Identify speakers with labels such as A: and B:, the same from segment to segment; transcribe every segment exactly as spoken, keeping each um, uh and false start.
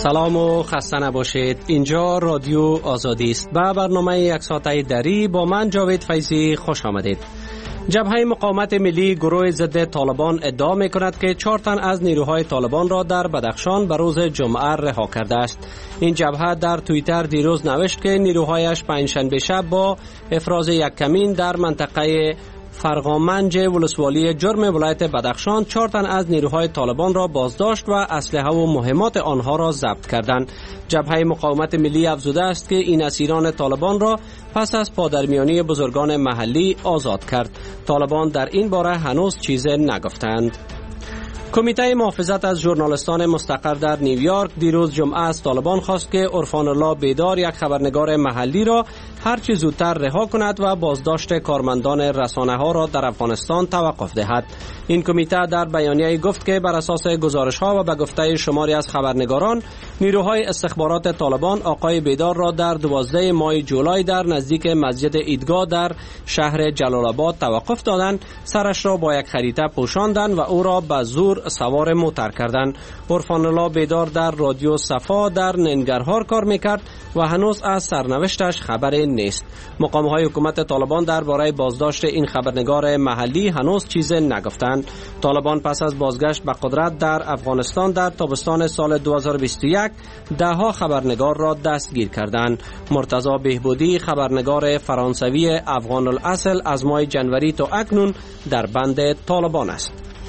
A: سلام و خسته نباشید. اینجا رادیو آزادی است. به برنامه یک ساعته دری با من جاوید فیضی خوش آمدید. جبهه مقاومت ملی گروه ضد طالبان ادعا می کند که چهار تن از نیروهای طالبان را در بدخشان به روز جمعه رها کرده است. این جبهه در توییتر دیروز نوشت که نیروهایش پنجشنبه شب با افراز یک کمین در منطقه فرغامنج ولسوالی جرم ولایت بدخشان چهار تن از نیروهای طالبان را بازداشت و اسلحه و مهمات آنها را ضبط کردند. جبهه مقاومت ملی افزوده است که این اسیران طالبان را پس از پادرمیانی بزرگان محلی آزاد کرد. طالبان در این باره هنوز چیزی نگفتند. کمیته محافظت از ژورنالیستان مستقر در نیویورک دیروز جمعه از طالبان خواست که عرفان الله بیدار، یک خبرنگار محلی را هر چه زودتر رها کند و بازداشت کارمندان رسانه ها را در افغانستان توقف دهد. این کمیته در بیانیه گفت که بر اساس گزارش ها و به گفته شماری از خبرنگاران، نیروهای استخبارات طالبان آقای بیدار را در دوازده ماه جولای در نزدیک مسجد عیدگاه در شهر جلال آباد توقف دادند، سرش را با یک خریطه پوشاندند و او را به زور سوار موتر کردند. عرفان الله بیدار در رادیو صفا در ننگرهار کار میکرد و هنوز از سرنوشتش خبری نیست. مقام‌های حکومت طالبان درباره بازداشت این خبرنگار محلی هنوز چیزی نگفتند. طالبان پس از بازگشت به قدرت در افغانستان در تابستان سال دو هزار و بیست و یک ده‌ها خبرنگار را دستگیر کردند. مرتضی بهبودی، خبرنگار فرانسوی افغان الاصل، از ماه جنوری تا اکنون در بند طالبان است.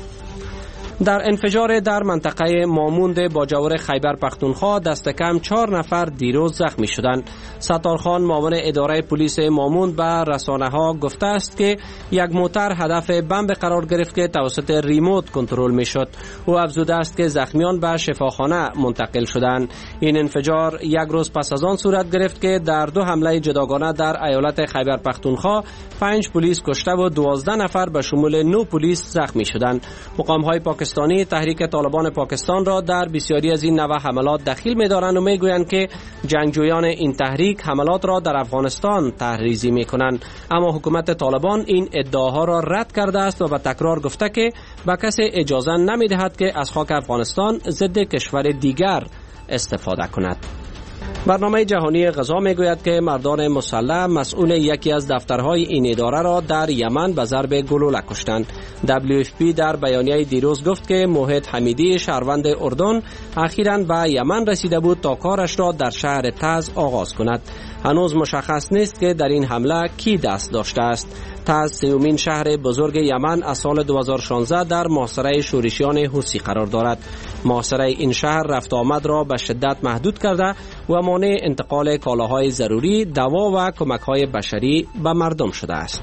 A: در انفجار در منطقه ماموند باجور خیبر پختونخوا دست کم چهار نفر دیروز زخمی شدند. ستارخان، معاون اداره پلیس ماموند، به رسانه ها گفته است که یک موتر هدف بمب قرار گرفت که توسط ریموت کنترل می شد. او افزوده است که زخمیان به شفاخانه منتقل شدند. این انفجار یک روز پس از آن صورت گرفت که در دو حمله جداگانه در ایالت خیبر پختونخوا پنج پلیس کشته و دوازده نفر به شمول نه پلیس زخمی شدند. مقام های پاکستانی تحریک طالبان پاکستان را در بسیاری از این نوع حملات دخیل می‌دارند و می‌گویند که جنگجویان این تحریک حملات را در افغانستان طرحریزی می‌کنند، اما حکومت طالبان این ادعاها را رد کرده است و به تکرار گفته که به کسی اجازه نمی‌دهد که از خاک افغانستان ضد کشور دیگر استفاده کند. برنامه جهانی غذا میگوید که مردان مسلح مسئول یکی از دفترهای این اداره را در یمن به ضرب گلوله کشتند. دبلیو اف پی در بیانیه دیروز گفت که موحد حمیدی، شهروند اردن، اخیراً به یمن رسیده بود تا کارش را در شهر تز آغاز کند. هنوز مشخص نیست که در این حمله کی دست داشته است. تز سومین شهر بزرگ یمن از سال دو هزار و شانزده در محاصره شورشیان حوثی قرار دارد. محاصره این شهر رفت آمد را به شدت محدود کرده و مانع انتقال کالاهای ضروری، دوا و کمک‌های بشری به مردم شده است.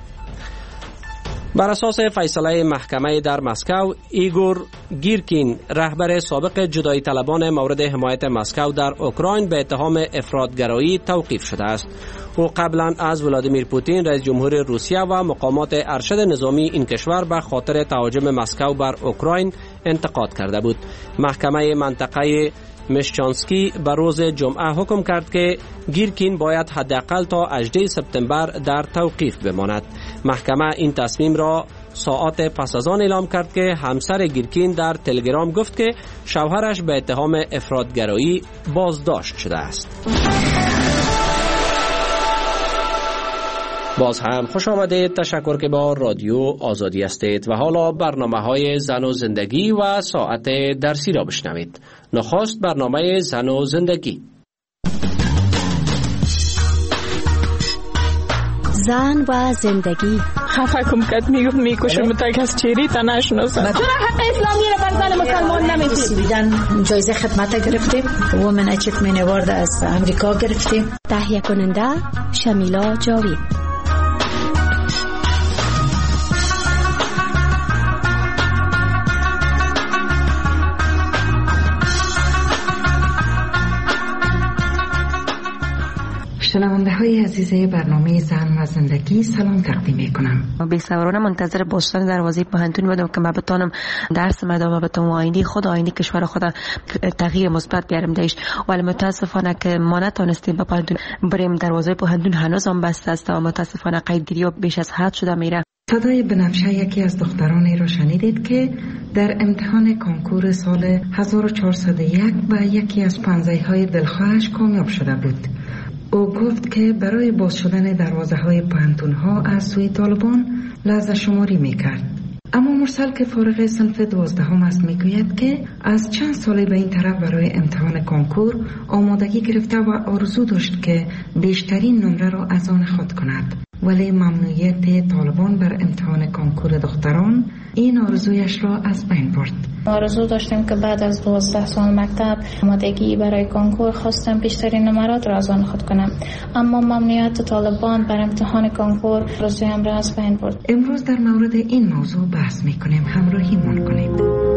A: بر اساس فیصله محکمه در مسکو، ایگور گیرکین، رهبر سابق جدایی طلبان مورد حمایت مسکو در اوکراین، به اتهام افراط‌گرایی توقیف شده است. او قبلا از ولادیمیر پوتین رئیس جمهور روسیه و مقامات ارشد نظامی این کشور به خاطر تهاجم مسکو بر اوکراین انتقاد کرده بود. محکمه منطقه مشچانسکی به روز جمعه حکم کرد که گیرکین باید حداقل تا هجدهم سپتامبر در توقیف بماند. محکمه این تصمیم را ساعات پس از آن اعلام کرد که همسر گیرکین در تلگرام گفت که شوهرش به اتهام افراط‌گرایی بازداشت شده است. باز هم خوش آمدید. تشکر که با رادیو آزادی هستید و حالا برنامه های زن و زندگی و ساعت درسی را بشنوید. نخست برنامه زن و زندگی.
B: زن و زندگی.
C: خفه کم کد میگفت میکشم تک از چیری تا نشناسم.
D: چرا حق اسلامی را بر زن مسلمان نمیدید؟
E: سویدن جایزه خدمت گرفتیم، وومن اچیومنت اوارد از امریکا گرفتیم.
B: تهیه کننده شمیلا جاوید.
F: شنونده های عزیز برنامه زن و زندگی، سلام تقدیم میکنم.
G: بی‌صبرانه منتظر بستن دروازه پوهنتون بودم که من بتونم درس ادامه بدم و آینده خود آینده کشور خود تغییر مثبت بیارم داشت، ولی متاسفانه که ما نتونستیم به پوهنتون بریم. دروازه پوهنتون هنوز هم بسته است و متاسفانه قیدگیری بیش از حد شده میره.
F: صدای بنفشه یکی از دخترانی را شنیدید که در امتحان کنکور سال هزار و چهارصد و یک و یکی از پانزده‌های دلخواهش کامیاب شده بود. او گفت که برای باز شدن دروازه های پانتون ها از سوی طالبان لحظه شماری می کرد. اما مرسل که فارغ صنف دوازدهم است میگوید که از چند سالی به این طرف برای امتحان کنکور آمادگی گرفته و آرزو داشت که بیشترین نمره را از آن خود کند، ولی ممنوعیت طالبان بر امتحان کنکور دختران این آرزویش را از بین برد.
H: آرزو داشتیم که بعد از دوازده سال مکتب آمادگی برای کنکور خواستم بیشترین نمرات را از آن خود کنم، اما ممنوعیت طالبان بر امتحان کنکور آرزویم را از بین برد.
F: امروز در مورد این موضوع بحث میکنیم، همراهی من کنید.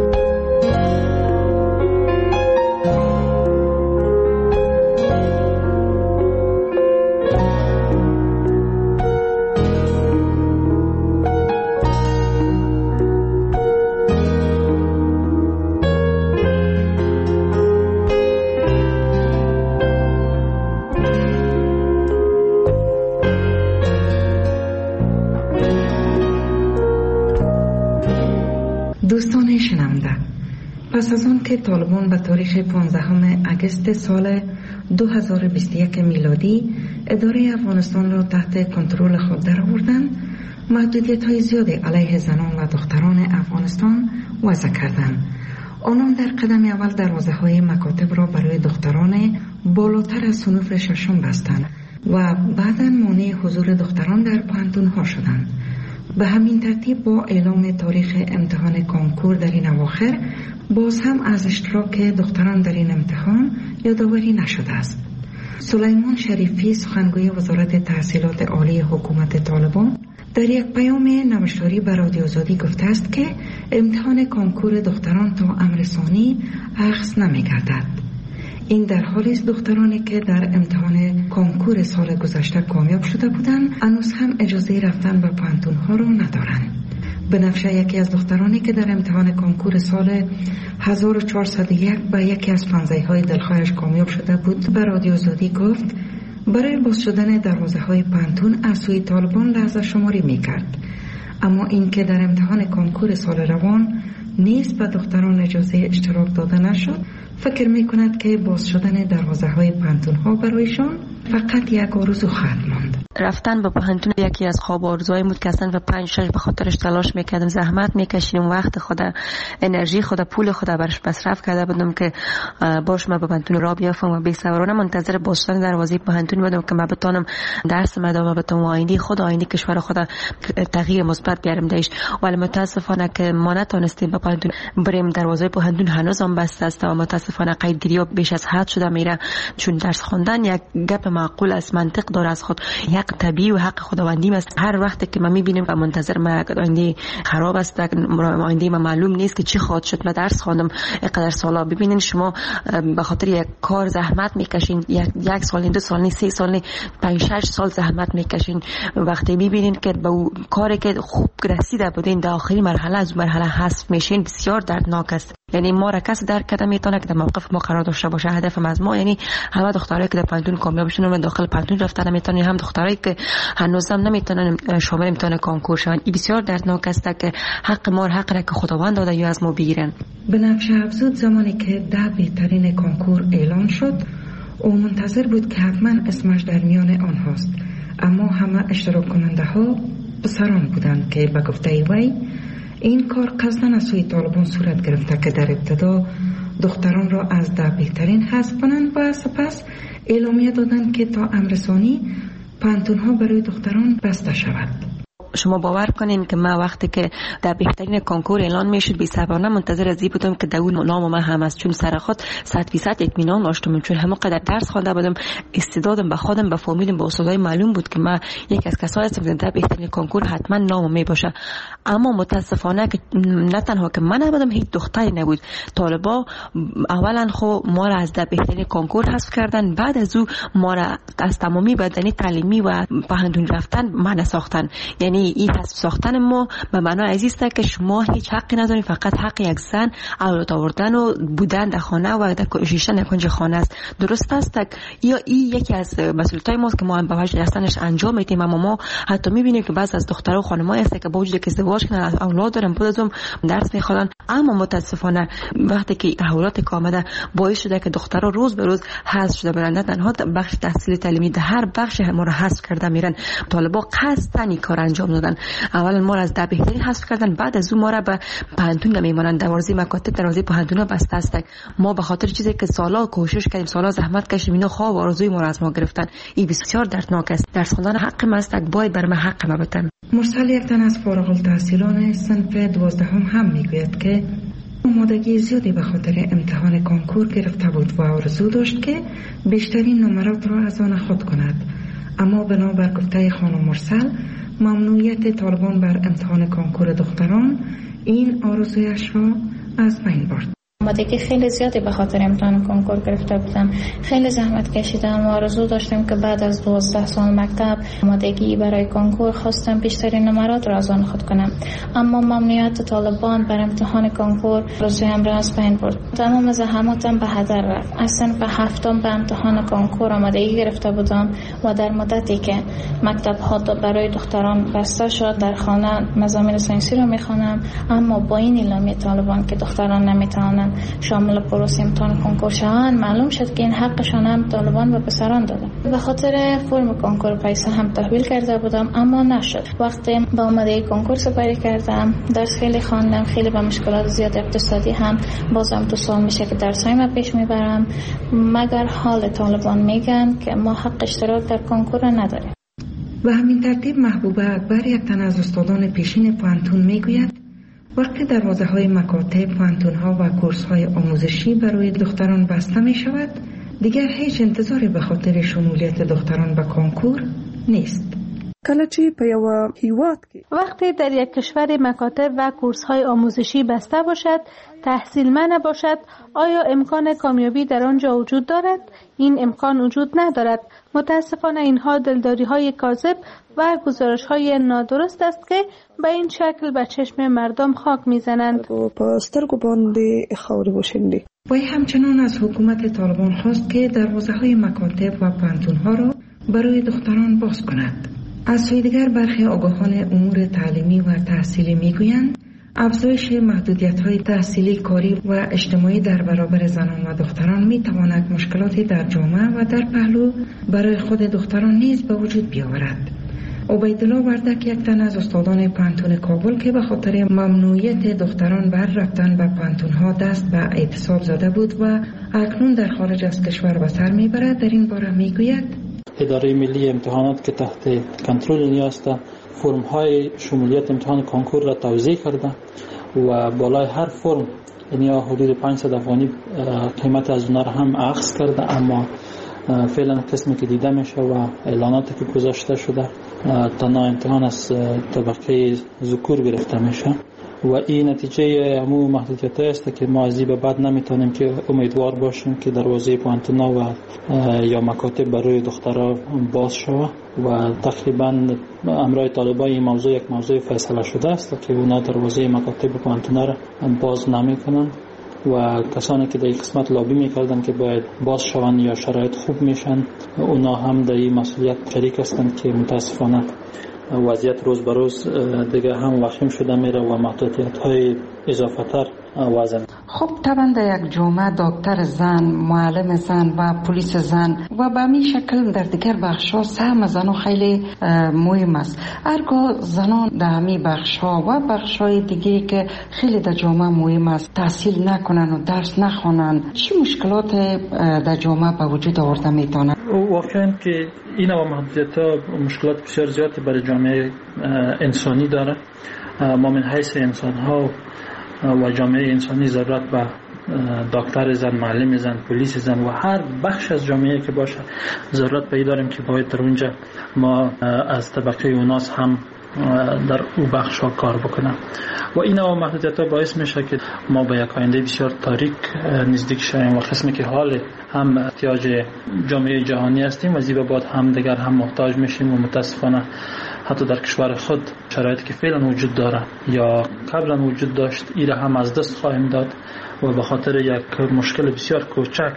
F: دوستان شنونده، پس از آن که طالبان به تاریخ پانزدهم اگست سال دو هزار و بیست و یک میلادی اداره افغانستان را تحت کنترل خود درآوردند، محدودیت‌های زیادی علیه زنان و دختران افغانستان وضع کردند. آنان در قدم اول دروازه‌های مکاتب را برای دختران بالاتر از صنوف ششم بستند و بعداً مانع حضور دختران در پانتون‌ها شدند. به همین ترتیب با اعلام تاریخ امتحان کنکور در این اواخر باز هم از اشتراک دختران در این امتحان یادآوری نشده است. سلیمان شریفی سخنگوی وزارت تحصیلات عالی حکومت طالبان در یک پیام نوشتاری به رادیو آزادی گفته است که امتحان کنکور دختران تا امر ثانی اخذ نمی‌گردد. این در حالی است دخترانی که در امتحان کنکور سال گذشته کامیاب شده بودند هنوز هم اجازه رفتن به پانتون‌ها را ندارند. بنفشه یکی از دخترانی که در امتحان کنکور سال هزار و چهارصد و یک و یکی از پانزده‌های دلخواهش کامیاب شده بود به رادیو آزادی گفت برای باز شدن دروازه‌های پانتون از سوی طالبان لحظه شماری می‌کرد، اما این که در امتحان کنکور سال روان نیز به دختران اجازه اشتراک داده نشد، فکر می کند که باز شدن دروازه های پانتون ها برایشان فقط یک آرزو خواهد ماند.
G: رفتن به پانتون یکی از خواب آرزوهای بود که اصلا و پنج شش به خاطرش تلاش میکردم، زحمت میکشیدم، وقت خود، انرژی خود، پول خود برش مصرف کرده بودم که باش ما به پانتون را بیافم و بی‌صبرانه منتظر باز شدن دروازه پانتون بودم که ما بتونم درس ادامه بدم و آینده خود، آینده کشور خود تغییر مثبت بیارم داشت. ولی متاسفانه که ما نتونستیم به پانتون بریم، دروازه پانتون هنوز هم بسته است و متاسفانه قیدگیری بیش از حد شده میره، چون درس خواندن یک گپ معقول است، منطق داره از خود، حق طبیعی و حق خداوندی است. هر وقت که ما میبینیم و منتظر ما آینده خراب است، آینده ما معلوم نیست که چی خواهد شد. ما درس خواندم اینقدر سالا، ببینین شما به خاطر یک کار زحمت میکشین، یک یک سال، دو سال، سه سال، پنج شش سال زحمت میکشین، وقتی میبینین که به کاری که خوب رسیده بودین در آخرین مرحله از مرحله حذف میشین، بسیار دردناک است. یعنی ما را کس درک کرده میتونه که در موقف ما قرار داشته باشه. هدفم از ما یعنی همه دخترایی که در پانتون کامیاب شدن و داخل پانتون رفتن میتونن، هم دخترایی که هنوزم نمیتونن شامل امتحان کنکور شون. این بسیار دردناک است که حق ما، حق را که خداوند داده یا از ما بگیرن.
F: بنفشه افزود زمانی که ده بهترین کنکور اعلان شد او منتظر بود که حتما اسمش در میان آنهاست، اما همه اشتراک کننده ها پسران بودند که به گفته وی این کار قصداً از سوی طالبان صورت گرفته که در ابتدا دختران را از ده بهترین حذف کنند و سپس اعلامیه دادند که تا امر ثانی پانتون ها برای دختران بسته شود.
G: شما باور کنین که ما وقتی که در بهترین کنکور اعلان میشد بی‌صبرانه منتظر از این بودم که در اون نام ما هم است، چون سر خود صد فیصد اطمینان داشتم، چون همه قدر درس خوانده بودم، استعدادم به خودم، به فامیلم، به استادای معلوم بود که ما یک از کسایی هستم که در بهترین کنکور حتما نام می باشه. اما متاسفانه که نه تنها که من نبودم، هیچ دختری نبود. طالبا اولا خو ما را از در بهترین کنکور حذف کردن، بعد از او ما را از تمامی بدنی تعلیمی و پهندون رفتن منع ساختن. یعنی این تصمیم ساختن ما به معنای عزیز است که شما هیچ حقی ندارید، فقط حق یک زن اولاد آوردن و بودن در خانه و در کوشش نکنج خانه است. درست است یا این یکی از مسئولیت‌های ماست که ما به وجه دستنش انجام میدیم. اما ما حتی میبینیم که بعضی از دخترها و خانم‌ها هست که با وجود که ازدواج کردن اولاد دارن بعدم درس میخوان، اما متاسفانه وقتی که تحولات که آمده باعث شده که دخترها روز به روز حذف شده برن، تنها بخش تحصیل تعلیمی در هر بخش ما رو حذف کرده میرن. طالبا قصدن این کار انجام دادن، اولا ما را از ده بهترین حذف کردن، بعد از اون ما را به پهنتون نمیمونن، دروازه مکاتب دروازه پهنتون بسته است. ما به خاطر چیزی که سالا کوشش کردیم، سالا زحمت کشیدیم، اینا خواب و آرزوی ما را از ما گرفتن. این بسیار دردناک است. درس خوندن حق ما است، باید بر ما حق ما بدن.
F: مرسل یک تن از فارغ التحصیلان صنف دوازدهم هم میگوید که آمادگی زیادی به خاطر امتحان کنکور گرفته بود و آرزو داشت که بیشترین نمرات را از آن خود کند، اما بنابر گفته خانم مرسل ممنوعیت طالبان بر امتحان کنکور دختران این آرزویش را از بین برد.
H: آمادگی خیلی زیادی به خاطر امتحان کنکور گرفته بودم، خیلی زحمت کشیدم و آرزو داشتم که بعد از دوازده سال مکتب آمادگی برای کنکور خواستم بیشترین نمرات را از آن خود کنم، اما ممنوعیت طالبان بر امتحان کنکور آرزویم را از بین برد. تمام زحماتم به هدر رفت. از صنف هفتم به امتحان کنکور آمادگی گرفته بودم و در مدتی که مکتب ها برای دختران بسته شد در خانه مضامین ساینسی را میخوانم، اما با این اعلامیه طالبان که دختران نمیتوانند شامل پروسه امتحان کنکور شوند، معلوم شد که این حقشان هم طالبان به پسران دادن. به خاطر فرم کنکور پیسه هم تحویل کرده بودم، اما نشد. وقتی با آمادگی کنکور سپری کردم، درس خیلی خواندم، خیلی با مشکلات زیاد اقتصادی هم بازم دو سال میشه که درسای ما پیش میبرم، مگر حال طالبان میگن که ما حق اشتراک در کنکور نداریم.
F: و همین ترتیب محبوبه اکبر یک تن از استادان پیشین پانتون میگوید وقتی دروازه های مکاتب، پانتون ها و کورس های آموزشی برای دختران بسته می شود، دیگر هیچ انتظاری به خاطر شمولیت دختران به کنکور نیست.
C: کله چې په یو هیواد کې
I: وقتی در یک کشور مکاتب و کورس های آموزشی بسته باشد، تحصیل منع باشد، آیا امکان کامیابی در آنجا وجود دارد؟ این امکان وجود ندارد. متاسفانه اینها دلداری های کاذب و گزارش های نادرست است که به این شکل به چشم مردم خاک میزنند.
C: په سترګو باندې خاورې وشیندي.
F: وی همچنان از حکومت طالبان خواست که دروازه های مکاتب و پانتون ها را برای دختران باز کند. از سوی دیگر برخی آگاهان امور تعلیمی و تحصیلی میگویند افزایش محدودیت‌های تحصیلی، کاری و اجتماعی در برابر زنان و دختران می‌تواند مشکلاتی در جامعه و در پهلو برای خود دختران نیز به وجود بیاورد. عبیدالله وردک یک تن از استادان پانتون کابل که به خاطر ممنوعیت دختران بر رفتن به پانتون‌ها دست به اعتصاب زده بود و اکنون در خارج از کشور به سر می‌برد، در این باره می‌گوید
J: اداره ملی امتحانات که تحت کنترل نیاست فرم های شمولیت امتحان کنکور را توزیع کرده و بالای هر فرم یعنی حدود پانصد افغانی قیمت از اونها را هم اخذ کرده، اما فعلا قسمی که دیده میشه و اعلاناتی که گذاشته شده تنها امتحان از طبقه ذکور گرفته میشه و این نتیجه همون محدودیت است که ما از این به بعد نمیتونیم که امیدوار باشیم که دروازه پانتونا و یا مکاتب برای دخترها باز شود و تقریبا امرای طالبان این موضوع یک موضوع فیصله شده است که اونا دروازه مکاتب و پانتونا را باز نمیکنن و کسانی که در این قسمت لابی میکردن که باید باز شوند یا شرایط خوب میشن اونا هم در این مسئولیت شریک هستند که متاسفانه وضعیت روز به روز دیگه هم وخیم شده میره و محدودیت های اضافه تر وضع.
F: خب طبعا در یک جامعه دکتر زن، معلم زن و پلیس زن و به همین شکل در دیگر بخش‌ها سهم زنان خیلی مهم است. هرگاه زنان در همین بخش‌ها و بخش‌های دیگه که خیلی در جامعه مهم است تحصیل نکنن و درس نخوانند، چه مشکلات در جامعه به وجود آورده میتونه؟
J: واقعا که این و محدودیت‌ها مشکلات بسیار زیادی برای جامعه انسانی داره. ما من حیث انسان‌ها و جامعه انسانی ضرورت به دکتر زن، معلم زن، پلیس زن و هر بخش از جامعه که باشه ضرورت به این داریم که باید در اونجا ما از طبقه اوناس هم در او بخش ها کار بکنن و این و محدودیت ها باعث میشه که ما به یک آینده بسیار تاریک نزدیک شویم و قسمی که حال هم احتیاج جامعه جهانی هستیم و زیبا بعد هم دیگر هم محتاج میشیم و متاسفانه حتی در کشور خود شرایطی که فعلا وجود داره یا قبلا وجود داشت ایره هم از دست خواهیم داد و به خاطر یک مشکل بسیار کوچک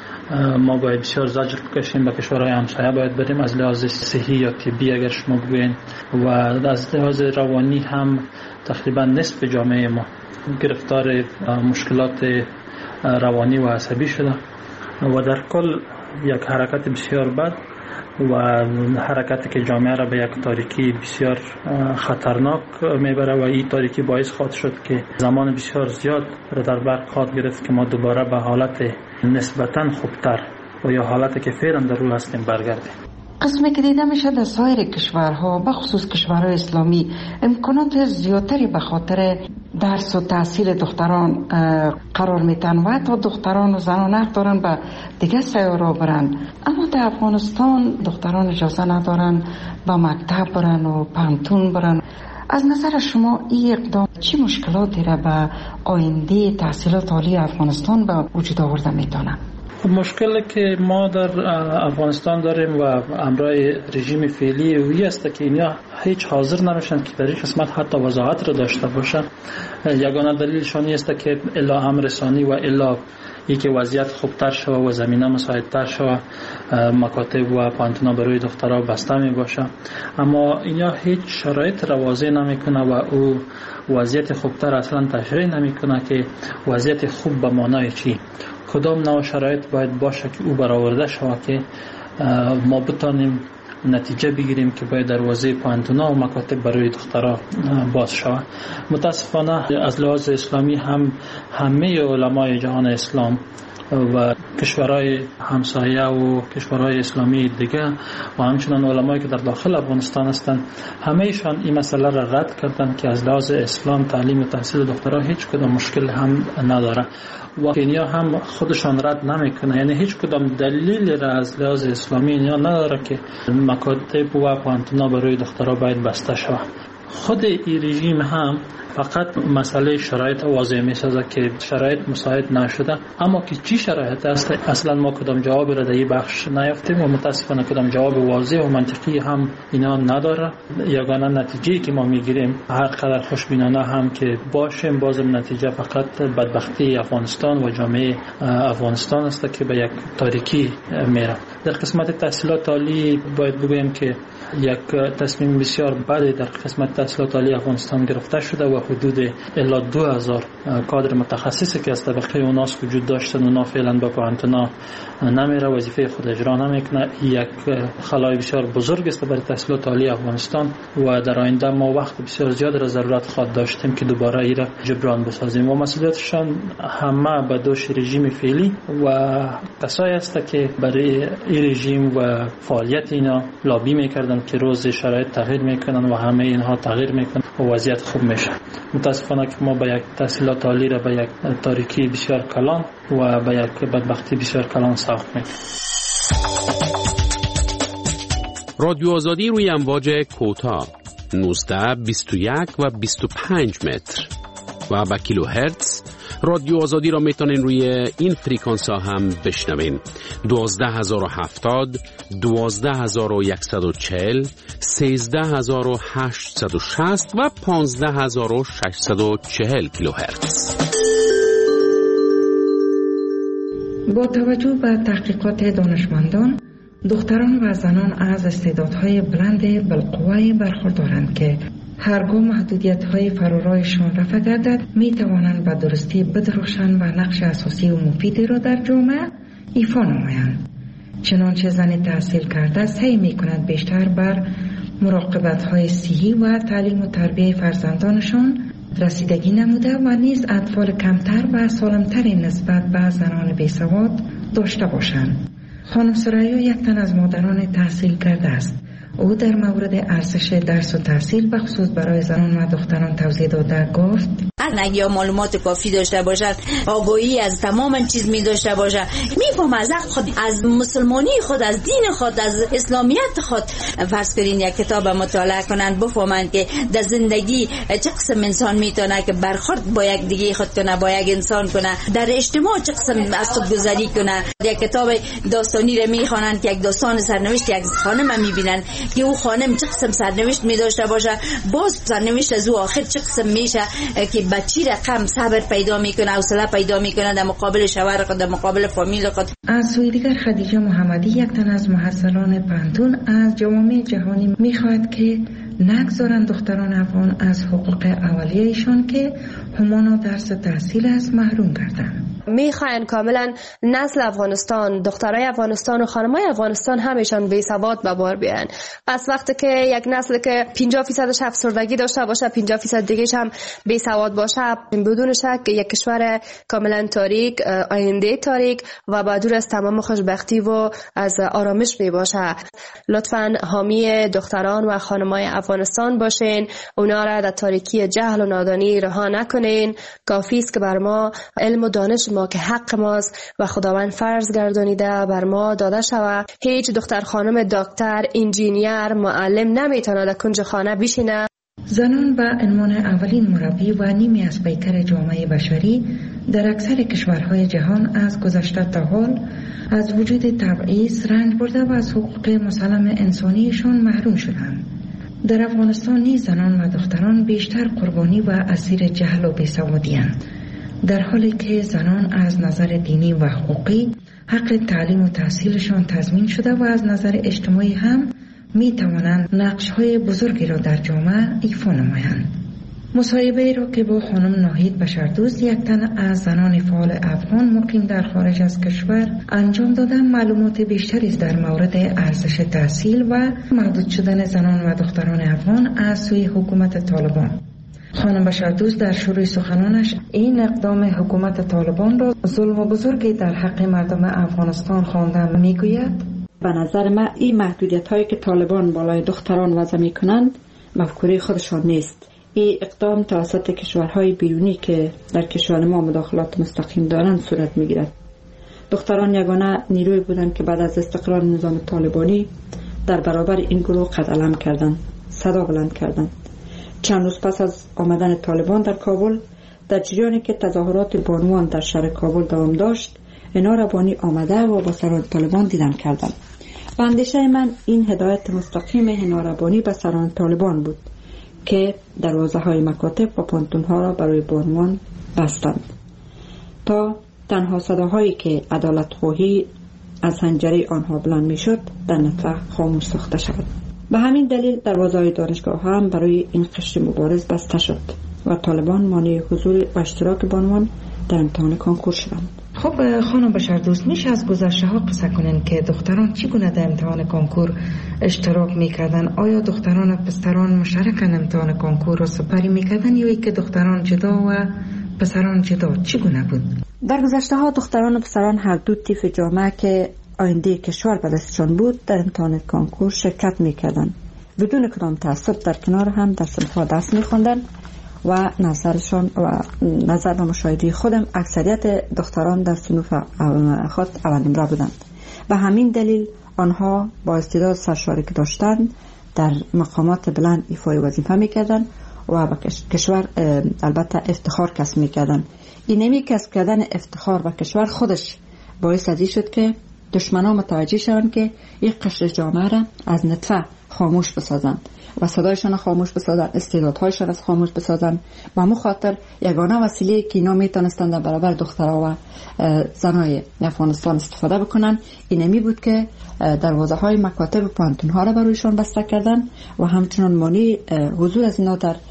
J: ما باید بسیار زجر بکشیم. به کشورهای همسایه باید بریم از لحاظ صحی یا طبی اگر شما بگوین و از لحاظ روانی هم تقریبا نصف جامعه ما گرفتار مشکلات روانی و عصبی شده و در کل یک حرکت بسیار بد و حرکتی که جامعه را به یک تاریکی بسیار خطرناک میبره و این تاریکی باعث خواهد شد که زمان بسیار زیاد را در بر خواهد گرفت که ما دوباره به حالت نسبتاً خوبتر و یا حالتی که فعلا در روی هستیم برگردیم.
F: قسمی که دیده میشه در سایر کشورها به خصوص کشورهای اسلامی امکانات زیادتری به خاطر درس و تحصیل دختران قرار میتن و حتی دختران و زنان حق دارن به دیگه سیارا برن، اما در افغانستان دختران اجازه ندارن به مکتب برن و پانتون برن. از نظر شما این اقدام چی مشکلاتی را به آینده تحصیلات عالی افغانستان به وجود آورده میتونه؟
J: مشکلی که ما در افغانستان داریم و همراه رژیم فعلی اوی است که اینا هیچ حاضر نمیشن که در این قسمت حتی وضاحت را داشته باشن. یگانه دلیلشان است که الا هم رسانی و الا ای که وضعیت خوبتر شوه و زمینه مساعدتر شوه مکاتب و پانتونا برای دخترها بسته می باشه، اما اینا هیچ شرایط را واضح نمیکنه و او وضعیت خوبتر اصلا تشریح نمیکنه که وضعیت خوب به معنای چی، کدام نوع شرایط باید باشه که او برآورده شود که ما بتانیم نتیجه بگیریم که باید دروازه پانتونا و مکاتب برای دخترها باز شود. متاسفانه از لحاظ اسلامی هم همه علمای جهان اسلام و کشورهای همسایه و کشورهای اسلامی دیگه و همچنان علمایی که در داخل افغانستان هستند همه ایشان این مسئله را رد کردند که از لحاظ اسلام تعلیم و تحصیل دخترها هیچ کدام مشکل هم نداره و اینیا هم خودشان رد نمیکنه، یعنی هیچ کدام دلیل را از لحاظ اسلامی اینیا نداره که مکاتب و پانتونا برای دخترها باید بسته شود. خود این رژیم هم فقط مسئله شرایط واضح می‌سازه که شرایط مساعد نشده، اما که چی شرایط است اصلا ما کدام جواب را در این بخش نیافتیم و متاسفانه کدام جواب واضح و منطقی هم اینا نداره. یگانه نتیجه‌ای که ما میگیریم هر قدر خوشبینانه هم که باشیم بازم نتیجه فقط بدبختی افغانستان و جامعه افغانستان است که به یک تاریکی میره. در قسمت تحصیلات عالی باید بگویم که یک تصمیم بسیار بد در قسمت تحصیلات عالی افغانستان گرفته شده و حدود الی دو هزار کادر متخصصی که از طبقه اوناس وجود داشتن اونا فعلا به پانتونا نمیره، وظیفه خود اجرا نمیکنه. یک خلای بسیار بزرگ است برای تحصیلات عالی افغانستان و در آینده ما وقت بسیار زیاد را ضرورت خواهد داشتیم که دوباره ایره جبران بسازیم و مسئولیتشان همه به دوش رژیم فعلی و کسایی است که برای این رژیم و فعالیت اینا لابی میکردن که روز شرایط تغییر میکنن و همه اینها تغییر میکنن و وضعیت خوب میشه. متاسفانه که ما به یک تحصیلات عالی را به یک تاریکی بسیار کلان و به یک بدبختی بسیار کلان ساخت میکنیم.
K: رادیو آزادی روی امواج کوتاه نوزده، بیست و یک و بیست و پنج متر و با کیلو هرتز. رادیو آزادی را میتونین روی این فریکانس ها هم بشنوین: دوازده هزار و هفتاد، دوازده هزار و صد و چهل، سیزده هزار و هشتصد و شصت و پانزده هزار و ششصد و چهل کیلو هرتز.
F: با توجه به تحقیقات دانشمندان، دختران و زنان از استعدادهای بلند بالقوه برخوردارند که هرگاه محدودیت‌های فرارایشان رفع گردد می توانند به درستی بدرخشند و نقش اساسی و مفیدی را در جامعه ایفا نمایند. چنانچه زن تحصیل کرده سعی می کند بیشتر بر مراقبت‌های صحی و تعلیم و تربیت فرزندانشان رسیدگی نموده و نیز اطفال کمتر و سالمتر نسبت به زنان بیسواد داشته باشند. خانم سریا یک تن از مادران تحصیل کرده است. او در مورد ارزش درس و تحصیل بخصوص برای زنان و دختران توضیح داده گفت:
L: فرهنگ یا معلومات کافی داشته باشد، آگاهی از تمام چیز می داشته باشد، میفهم از خود، از مسلمانی خود، از دین خود، از اسلامیت خود. فرض کنین یک کتاب مطالعه کنند بفهمند که در زندگی چه قسم انسان میتونه که برخورد با یک دیگه خود کنه، با یک انسان کنه، در اجتماع چه قسم از خود گذاری کنه. یک کتاب داستانی رو میخوانند که یک داستان سرنوشت یک خانم میبینن که او خانم چه قسم سرنوشت میداشته باشه، باز سرنوشت از او آخر چه قسم میشه که بچی رقم صبر پیدا میکنه، حوصله پیدا میکنه در مقابل شوهر خود، در مقابل فامیل خود.
F: از سوی دیگر خدیجه محمدی، یک تن از محصلان پانتون، از جوامع جهانی میخواهد که نگذارند دختران افغان از حقوق اولیه‌شان که همانا درس تحصیل از محروم کردند.
M: میخواین کاملا نسل افغانستان، دخترای افغانستان و خانمای افغانستان همیشان بی سواد به بار بیان. پس وقتی که یک نسل که پنجاه درصدش افسردگی داشته باشه، پنجاه درصد دیگه‌ش هم بی سواد باشه، بدون شک یک کشور کاملا تاریک، آینده تاریک و با دور از تمام خوشبختی و از آرامش می باشه. لطفاً حامی دختران و خانمای افغانستان باشین، اونا را در تاریکی جهل و نادانی رها نکنین. کافی است که بر ما علم و دانش ما که حق ماست و خداوند فرض گردانیده بر ما داده شود. هیچ دختر خانم دکتر، انجینیر، معلم نمیتونه در کنج خانه بشینه.
F: زنان به عنوان اولین مربی و نیمی از پیکر جامعه بشری در اکثر کشورهای جهان از گذشته تا حال از وجود تبعیض رنج برده و از حقوق مسلم انسانیشان محروم شدند. در افغانستان نیز زنان و دختران بیشتر قربانی و اسیر جهل و بیسوادی‌اند، در حالی که زنان از نظر دینی و حقوقی حق تعلیم و تحصیلشان تضمین شده و از نظر اجتماعی هم می توانند نقش‌های بزرگی را در جامعه ایفا نمایند. مصاحبه را که با خانم ناهید بشردوست، یک تن از زنان فعال افغان مقیم در خارج از کشور انجام دادن، معلومات بیشتری در مورد ارزش تحصیل و محدود شدن زنان و دختران افغان از سوی حکومت طالبان. خانم بشردوست در شروع سخنانش این اقدام حکومت طالبان را ظلم بزرگی در حق مردم افغانستان خوانده میگوید:
N: به نظر من این محدودیت هایی که طالبان بالای دختران وضع میکنند مفکوره خودشان نیست. این اقدام توسط کشورهای بیرونی که در کشور ما مداخلات مستقیم دارند صورت میگیرد. دختران یگانه نیروی بودند که بعد از استقرار نظام طالبانی در برابر این گروه قد علم کردند، صدا بلند کردند. چند روز پس از آمدن طالبان در کابل، در جریانی که تظاهرات بانوان در شهر کابل دوام داشت، اینا را بانی آمده و با سران طالبان دیدن کردند. و اندیشه من این هدایت مستقیم اینا را بانی به سران طالبان بود که دروازه های مکاتب و پانتون ها را برای بانوان بستند تا تنها صداهایی که عدالت خواهی از حنجره آنها بلند می شد در نطفه خاموش ساخته شود. به همین دلیل دروازه های دانشگاه هم برای این قشر مبارز بسته شد و طالبان مانع حضور و اشتراک بانوان در امتحان کنکور شدند.
F: خب خانم بشردوست، میشه از گذشته ها قصه کنین که دختران چگونه در امتحان کنکور اشتراک میکردن؟ آیا دختران و پسران مشترکاً امتحان کنکور را سپری میکردن یا ای که دختران جدا و پسران جدا؟ چگونه بود؟
N: در گذشته ها دختران و پسران هر دو طیف جامعه که آینده کشور به دستشان بود در امتحان کنکور شرکت میکردن، بدون کدام تعصب در کنار هم در صنف‌ها درس میخوندن و نظرشان و نظر و مشاهده خودم اکثریت دختران در صنف خود اول نمره بودند. به همین دلیل آنها با استعداد سرشاری داشتند در مقامات بلند ایفای وظیفه میکردند و به کشور البته افتخار کسب میکردند. این نمی کسب کردن افتخار و کشور خودش باعث ازی شد که دشمنان متوجه شوند که یک قشر جامعه را از نطفه خاموش بسازند و صدایشان خاموش بسازند، استعدادهایشان از خاموش بسازند و مو خاطر یگانه وسیله که اینا میتونستند در برابر دخترها و زنای افغانستان استفاده بکنن اینمی بود که دروازه های مکاتب و پانتون ها را برایشان بسته کردن و همچنان مانع حضور از اینا در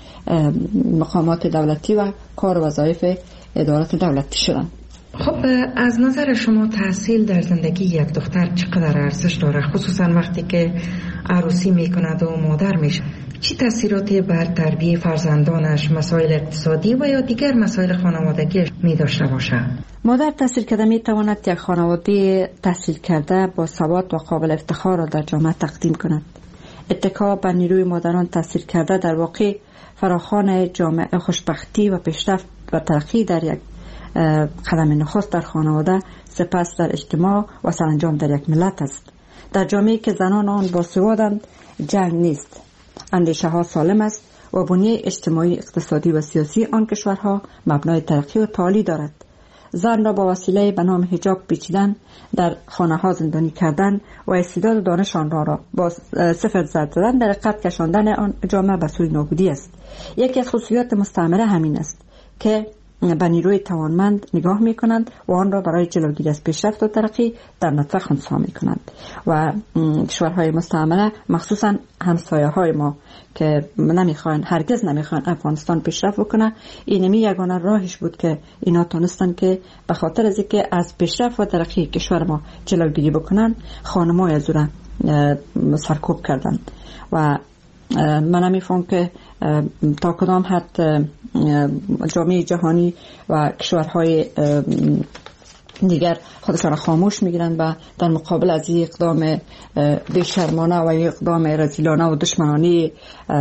N: مقامات دولتی و کار و وظایف ادارات دولتی شدند.
F: خب از نظر شما تحصیل در زندگی یک دختر چقدر ارزش داره، خصوصا وقتی که عروسی میکند و مادر میشه؟ چی تاثیراتی بر تربیت فرزندانش، مسائل اقتصادی و یا دیگر مسائل خانوادگی می داشته باشه؟
N: مادر تحصیل کرده می تواند یک خانواده تحصیل کرده با سواد و قابل افتخار را در جامعه تقدیم کند. اتکا بر نیروی مادران تحصیل کرده در واقع فراخوان جامعه خوشبختی و پیشرفت و ترقی در یک قدم نخست در خانواده، سپس در اجتماع و سرانجام در یک ملت است. در جامعه که زنان آن باسوادند جنگ نیست، اندیشه ها سالم است و بنیه اجتماعی، اقتصادی و سیاسی آن کشورها مبنای ترقی و تعالی دارد. زن را با وسیله به نام حجاب پیچیدن، در خانه ها زندانی کردن و استعداد و دانش آنها را با صفر زد زدن در قد کشاندن آن جامعه به سوی نابودی است. یکی از خصوصیات مستعمره همین است که به نیروی توانمند نگاه می کنند و آن را برای جلوگیری از پیشرفت و ترقی در نطفه خنثی می کنند. و کشورهای مستعمره مخصوصا همسایه های ما که نمیخوان، هرگز نمیخوان افغانستان پیشرفت بکنه، اینمی یگانه راهش بود که اینا تونستن که به خاطر از اینکه از پیشرفت و ترقی کشور ما جلوگیری بکنن، خانم‌های از را سرکوب کردن. و من نمیفهم که تا کدام حد جامعه جهانی و کشورهای دیگر خودشان خاموش میگیرند و در مقابل از این اقدام بیشرمانه و اقدام رذیلانه و دشمنانه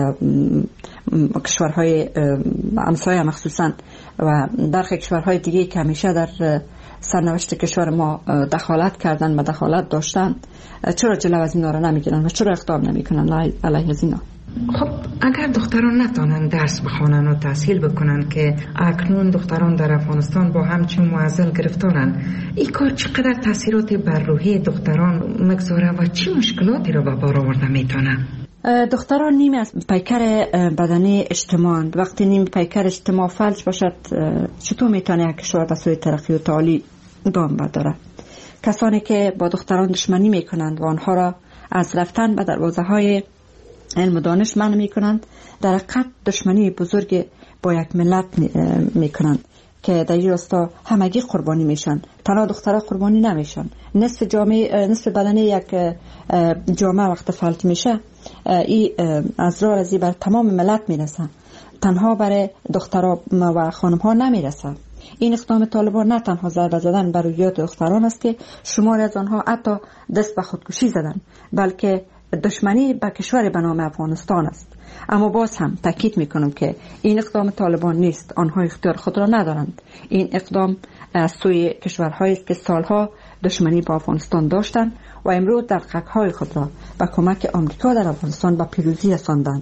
N: کشورهای همسایه مخصوصا و برخی کشورهای دیگه که همیشه در سرنوشت کشور ما دخالت کردن و دخالت داشتن، چرا جلو از اینا را نمیگیرن و چرا اقدام نمیکنن علیه از اینا؟
F: خب اگر دختران نتانند درس بخوانند و تحصیل بکنند که اکنون دختران در افغانستان با همچون معضل گرفتارند، این کار چقدر تاثیرات بر روحی دختران مگذاره و چه مشکلاتی را به بار آورده میتونه؟
N: دختران نیم از پیکر بدنی اجتماع، وقتی نیم پیکر اجتماع فلج باشد چطور میتونه یک کشور به سوی ترقی و تعالی گام برداره؟ کسانی که با دختران دشمنی میکنند و آنها را از رفتن به دروازه های علم و دانش منع میکنند، در حقیقت دشمنی بزرگ با یک ملت میکنند که در این راستا همگی قربانی میشن. تنها دخترها قربانی نمیشن، نصف جامعه، نصف بدنی یک جامعه وقت فلج میشه، این از راه رزی بر تمام ملت میرسه، تنها برای دخترها و خانمها نمیرسه. این اقدام طالبان نه تنها ضربه زدن بر روحیات دختران است که شماری از آنها حتی دست به خودکشی زدن، بلکه دشمنی به کشور به نام افغانستان است. اما باز هم تاکید میکنم که این اقدام طالبان نیست، آنها اختیار خود را ندارند. این اقدام از سوی کشورهایی است که سالها دشمنی با افغانستان داشتند و امروز در قکهای خود را با کمک آمریکا در افغانستان به پیروزی رساندند.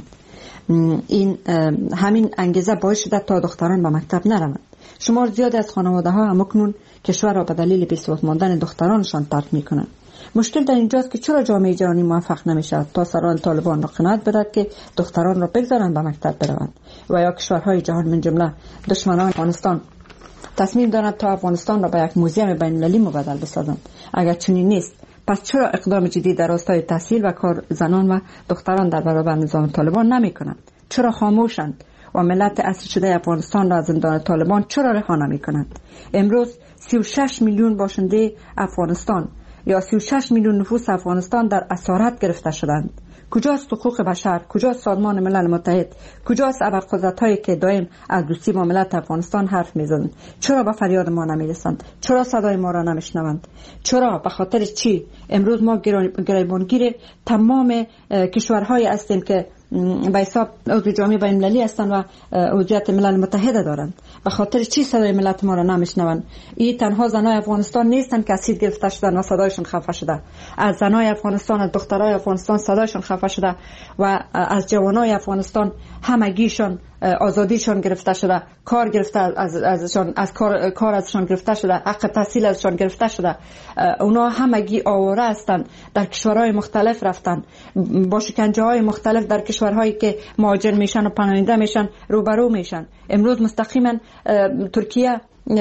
N: این همین انگیزه باعث شده تا دختران به مکتب نروند. شمار زیاد از خانواده ها هم اکنون کشور را به دلیل بی‌ثبات ماندن دخترانشان ترک میکنند. مشکل در اینجاست که چرا جامعه جهانی موفق نمیشد تا سران طالبان را قناعت بدهد که دختران را بگذارند به مکتب بروند و یا کشورهای جهان من جمله دشمنان افغانستان تصمیم دارند تا افغانستان را به یک موزیم بین المللی مبدل بسازند. اگر چنین نیست، پس چرا اقدام جدی در راستای تحصیل و کار زنان و دختران در برابر نظام طالبان نمی کنند؟ چرا خاموشند و ملت اسیر شده افغانستان را از زندان طالبان چرا رها نمی کنند؟ امروز سی و شش میلیون باشنده افغانستان یا سی و شش میلیون نفوس افغانستان در اسارت گرفته شدند. کجاست حقوق بشر؟ کجاست سازمان ملل متحد؟ کجاست ابرقدرت‌هایی که دائم از دوستی با ملت افغانستان حرف میزنند؟ چرا به فریاد ما نمیرسند؟ چرا صدای ما را نمیشنوند؟ چرا؟ به خاطر چی امروز ما گریبانگیر تمام کشورهایی هستیم که به حساب عضو جامعه بین المللی هستند و عضویت ملل متحد دارند؟ به خاطر چی صدای ملت ما را نمیشنوند؟ این تنها زنای افغانستان نیستند که اسیر گرفته شدند و صدایشون خفه شده. از زنای افغانستان، از دخترای افغانستان صدایشون خفه شده و از جوانای افغانستان همگیشون آزادیشون گرفته شده، کار گرفته از ازشون، از کار کار ازشون گرفته شده، حق تحصیل ازشون گرفته شده. اونا همگی آواره هستند، در کشورهای مختلف رفتن، با شکنجه‌های مختلف در کشورهایی که مهاجر میشن و پناهنده میشن روبرو میشن. امروز مستقیما ترکیه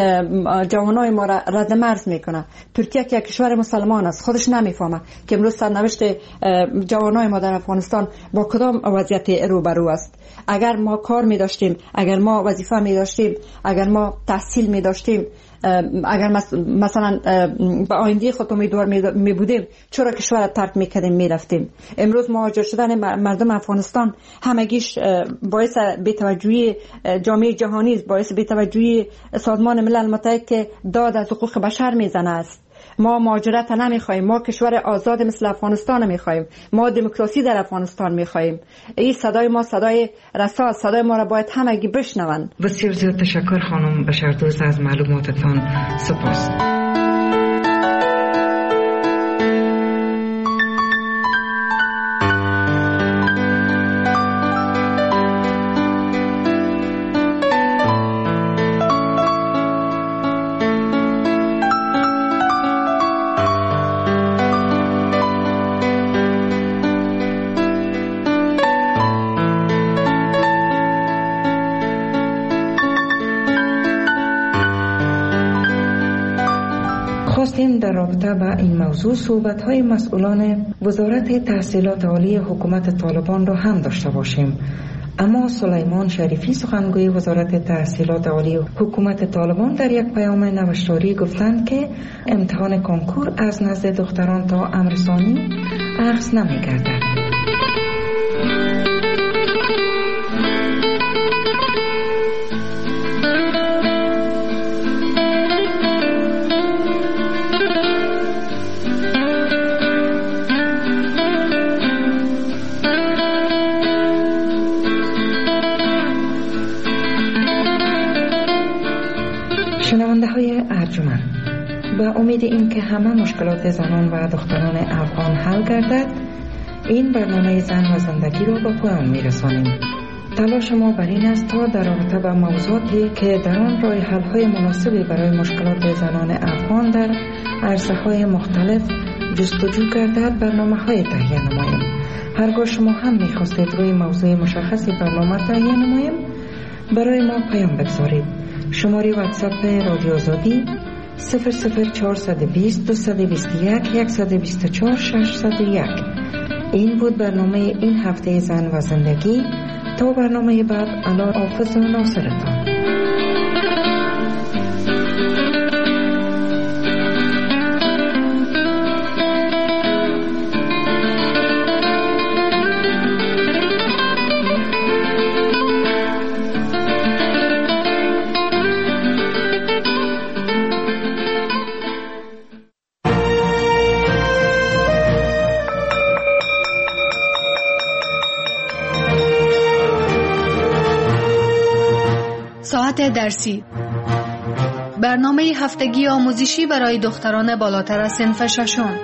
N: جوانای ما را رد مرز میکنه. ترکیه که کشور مسلمان است خودش نمیفهمه که امروز سرنوشت جوانای ما در افغانستان با کدام وضعیت روبرو است. اگر ما کار می داشتیم، اگر ما وظیفه می داشتیم، اگر ما تحصیل می داشتیم، اگر مثلا به آینده خود امیدوار می بودیم، چرا کشور را ترک می کردیم می رفتیم؟ امروز مهاجر شدن مردم افغانستان همگیش باعث بی‌توجهی جامعه جهانی است، باعث بی‌توجهی سازمان ملل متحد که داد از حقوق بشر میزنه است. ما مهاجرت نمیخوایم، ما کشور آزاد مثل افغانستان میخوایم، ما دموکراسی در افغانستان میخوایم. این صدای ما صدای رسا، صدای ما را باید همگی بشنون.
F: بسیار زیاد تشکر خانم بشردوست، از معلوماتتان سپاس. در رابطه با این موضوع صحبت‌های مسئولان وزارت تحصیلات عالی حکومت طالبان را هم داشته باشیم. اما سلیمان شریفی سخنگوی وزارت تحصیلات عالی حکومت طالبان در یک پیام نوشتاری گفتند که امتحان کنکور از نزد دختران تا امرسانی اخذ نمی‌گردد. شنونده های ارجمند، با امید اینکه همه مشکلات زنان و دختران افغان حل گردد، این برنامه زن و زندگی را به پایان می‌رسانیم. تلاش ما بر این است تا در رابطه با موضوعاتی که در آن راه حل‌های مناسبی برای مشکلات زنان افغان در عرصه‌های مختلف جستجو گردد برنامه‌های تهیه نماییم. هرگاه شما هم می‌خواستید روی موضوع مشخصی برنامه تهیه نماییم، برای ما پیام بگذارید. شماره واتساپ رادیو آزادی صفر صفر چهارصد و بیست دویست و بیست و یک صد و بیست و چهار ششصد و یک. این بود برنامه این هفته زن و زندگی. تا برنامه بعد، الله حافظ و ناصرتان.
O: ساعت درسی، برنامه هفتگی آموزشی برای دختران بالاتر از صنف ششم.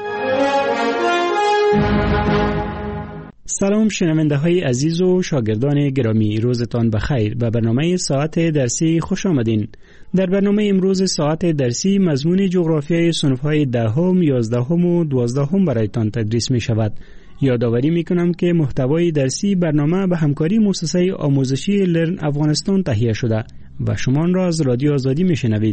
P: سلام شنونده های عزیز و شاگردان گرامی، روزتان بخیر. به برنامه ساعت درسی خوش آمدین. در برنامه امروز ساعت درسی مضمون جغرافیای صنف های دهم، یازدهم و دوازدهم برایتان تدریس می شود. یادآوری می کنم که محتوای درسی برنامه به همکاری مؤسسه آموزشی لرن افغانستان تهیه شده و شما را از رادیو آزادی می شنوید.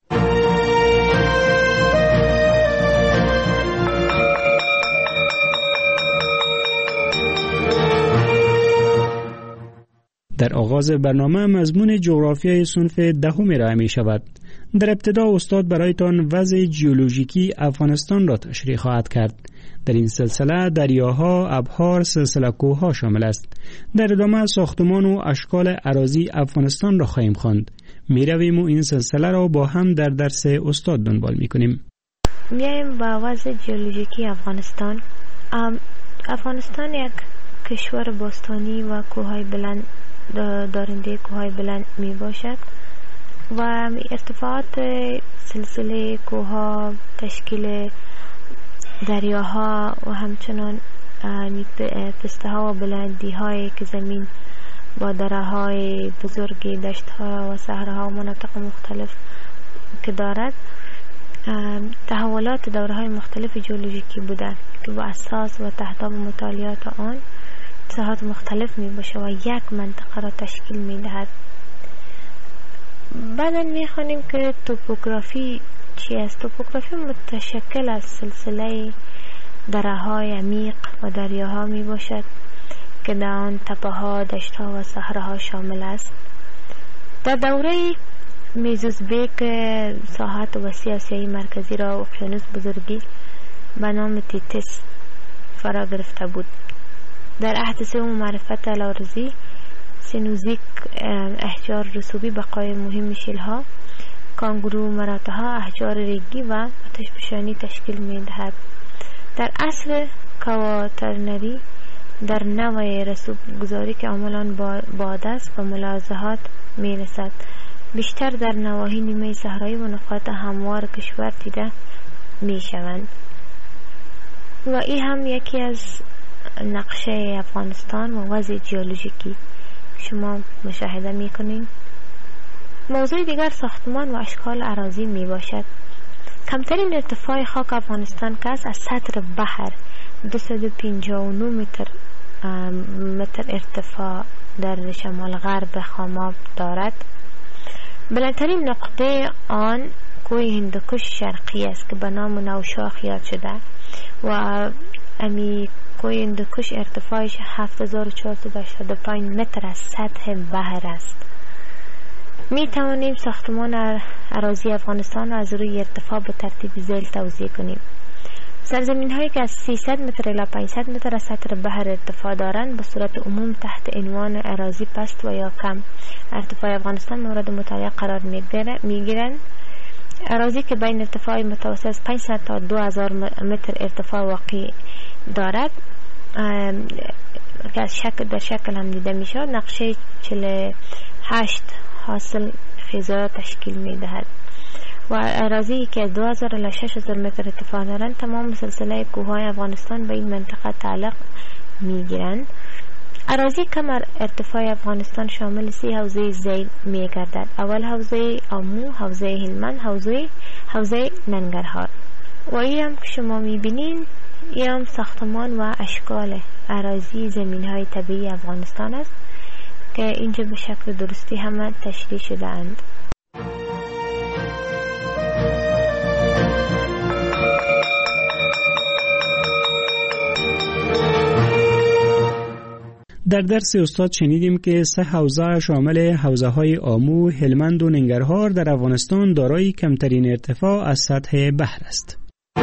P: در آغاز برنامه مضمون جغرافیای صنف دهم ارائه می شود. در ابتدا استاد برایتان وضع جیولوژیکی افغانستان را تشریح خواهد کرد. در این سلسله دریاها، ابحار، سلسله کوه‌ها شامل است. در ادامه ساختمان و اشکال اراضی افغانستان را خواهیم خواند. می رویم و این سلسله را با هم در درس استاد دنبال می کنیم.
Q: میایم با وضع جیولوژیکی افغانستان. افغانستان یک کشور باستانی و کوههای بلند دارنده کوههای بلند می باشد و ارتفاعات سلسله کوهها، تشکیل دریاها و همچنان پسته ها و بلندی هایی که زمین با دره های بزرگ، دشت ها و صحره ها و مناطق مختلف که دارد، تحولات دوره های مختلف جیولوژیکی بودند که با اساس و تحتاب مطالعات آن ساحات مختلف می باشه و یک منطقه را تشکیل می دهد. بعدا می خوانیم که توپوگرافی چی است؟ توپوگرافی متشکل از سلسله دره های عمیق و دریاها می باشد که در آن تپه ها، دشت ها و صحره ها شامل است. در دوره میزوزبیک ساحات وسیع آسیای مرکزی را اقیانوس بزرگی به نام تیتس فرا گرفته بود. در عهد سوم معرفت الارضی، سینوزیک، احجار رسوبی، بقای مهم شیلها، کانگرو، مراتها، احجار ریگی و کشپشانی تشکیل می دهد. در عصر کواترنری در نوع رسوب گذاری که عملاً باد است و ملاحظات می رسد، بیشتر در نواحی نیمه صحرایی و نقاط هموار کشور دیده می شوند و این هم یکی از نقشه افغانستان و وضع جیولوژیکی شما مشاهده می کنید. موضوع دیگر ساختمان و اشکال اراضی می باشد. کمترین ارتفاع خاک افغانستان که از سطح بحر دویست و پنجاه و نه متر متر ارتفاع در شمال غرب خاماب دارد. بلندترین نقطه آن کوه هندوکش شرقی است که به نام نوشاخ یاد شده و امی کوه هندوکش ارتفاعش هفت هزار و چهارصد و هشتاد و پنج متر از سطح بحر است. می توانیم ساختمان اراضی افغانستان از روی ارتفاع به ترتیب ذیل توزیع کنیم. سرزمین هایی که از سیصد متر الی پانصد متر از سطح بحر ارتفاع دارند به صورت عموم تحت عنوان اراضی پست و یا کم ارتفاع افغانستان مورد مطالعه قرار می گیرند. اراضی که بین ارتفاع متوسط از پانصد تا دو هزار متر ارتفاع واقع دارد که از شکل در شکل هم دیده می شود، نقشه چهل و هشت حاصل خیزا تشکیل می دهد و اراضی که از دو هزار الی شش هزار متر ارتفاع دارند تمام سلسله کوههای افغانستان به این منطقه تعلق می گیرند. اراضی کم ارتفاع افغانستان شامل سی حوزه ذیل می گردد. اول حوزه آمو، حوزه هلمند، حوزه حوزه ننگرهار و این هم که شما می بینین این هم ساختمان و اشکال اراضی زمین های طبیعی افغانستان است که اینجا به شکل درستی همه تشریح شده اند.
P: در درس استاد شنیدیم که سه حوزه شامل حوزه های آمو، هلمند و ننگرهار در افغانستان دارای کمترین ارتفاع از سطح بحر است.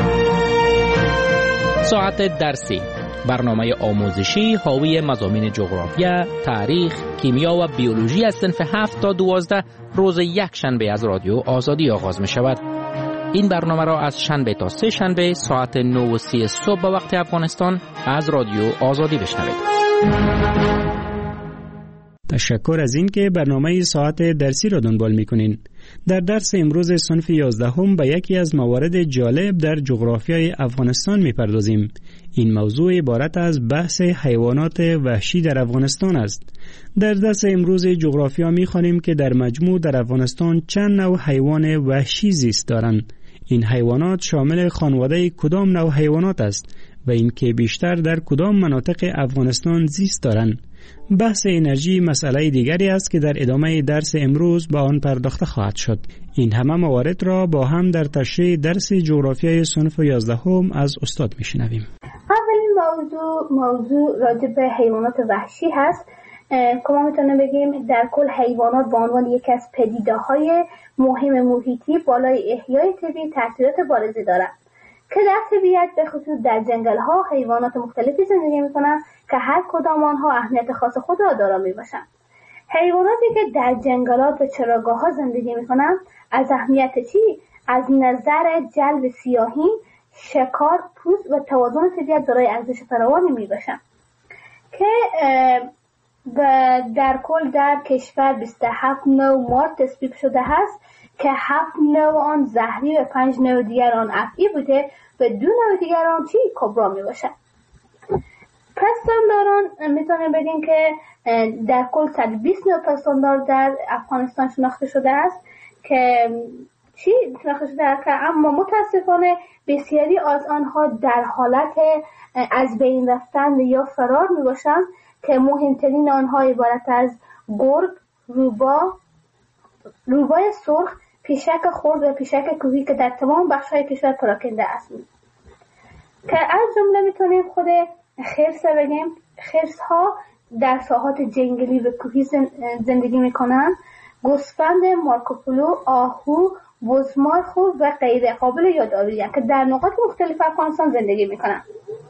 R: ساعت درسی، برنامه آموزشی حاوی مضامین جغرافیا، تاریخ، کیمیا و بیولوژی از صنف هفت تا دوازده روز یک شنبه از رادیو آزادی آغاز می شود. این برنامه را از شنبه تا سه شنبه ساعت نه و سی صبح به وقت افغانستان از رادیو آزادی بشنوید.
P: تشکر از این که برنامه ساعت درسی را دنبال می‌کنین. در درس امروز صنف یازدهم به یکی از موارد جالب در جغرافیای افغانستان می‌پردازیم. این موضوع عبارت از بحث حیوانات وحشی در افغانستان است. در درس امروز جغرافیا می‌خوانیم که در مجموع در افغانستان چند نوع حیوان وحشی زیست دارند. این حیوانات شامل خانواده کدام نوع حیوانات است و اینکه بیشتر در کدام مناطق افغانستان زیست دارند. بحث انرژی مسئله دیگری است که در ادامه درس امروز با آن پرداخته خواهد شد. این همه موارد را با هم در تشریح درس جغرافیای صنف یازدهم از استاد میشنویم.
S: اولین موضوع موضوع راجع به حیوانات وحشی هست که ما میتونیم بگیم در کل حیوانات به عنوان یکی از پدیده‌های مهم محیطی بالای احیای طبیعی تاثیرات بارزی دارند که در طبیعت به خصوص در جنگل‌ها حیوانات مختلفی زندگی می‌کنند که هر کدام آنها اهمیت خاص خود را دارا می‌باشند. حیواناتی که در جنگلات و چراگاه‌ها زندگی می‌کنند از اهمیت چی؟ از نظر جلب سیاحین، شکار، پوست و توازن طبیعت دارای ارزش فراوانی می‌باشند که در کل در کشور بیست و هفت نوع مار تصویب شده است که هفت نوع آن زهری و پنج نوع دیگر آن افعی بوده و دو نوع دیگر آن چی؟ کبرا می باشد. پستانداران میتونیم بگیم که در کل صد و بیست نوع پستاندار در افغانستان شناخته شده است که چی شناخته شده است که اما متاسفانه بسیاری از آنها در حالت از بین رفتن یا فرار می باشند که مهمترین آنها عبارت از گرگ، روبا، روبای سرخ، پیشک خرد و پیشک کوهی که در تمام بخش‌های کشور پراکنده است. که از جمله میتونیم خود خرس بگیم. خرس‌ها در ساحات جنگلی و کوهی زندگی میکنند. گوسفند، مارکوپولو، آهو، بزمارخو و غیره قابل یادآوری که در نقاط مختلف افغانستان زندگی میکنند.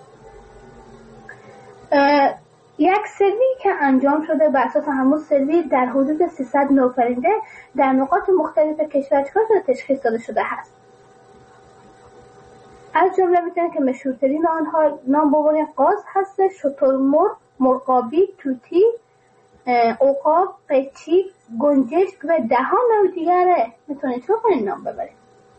S: یک سروی که انجام شده بر اساس همون سروی در حدود سیصد نوع پرنده در نقاط مختلف کشور چکار شده تشخیص داده شده است. از جمله میتونیم که مشهورترین آنها نام ببریم. قاز هست، شترمرغ، مرغابی، توتی، عقاب، قیچی، گنجشک و ده ها نوع دیگره میتونید شما کنید نام ببرید.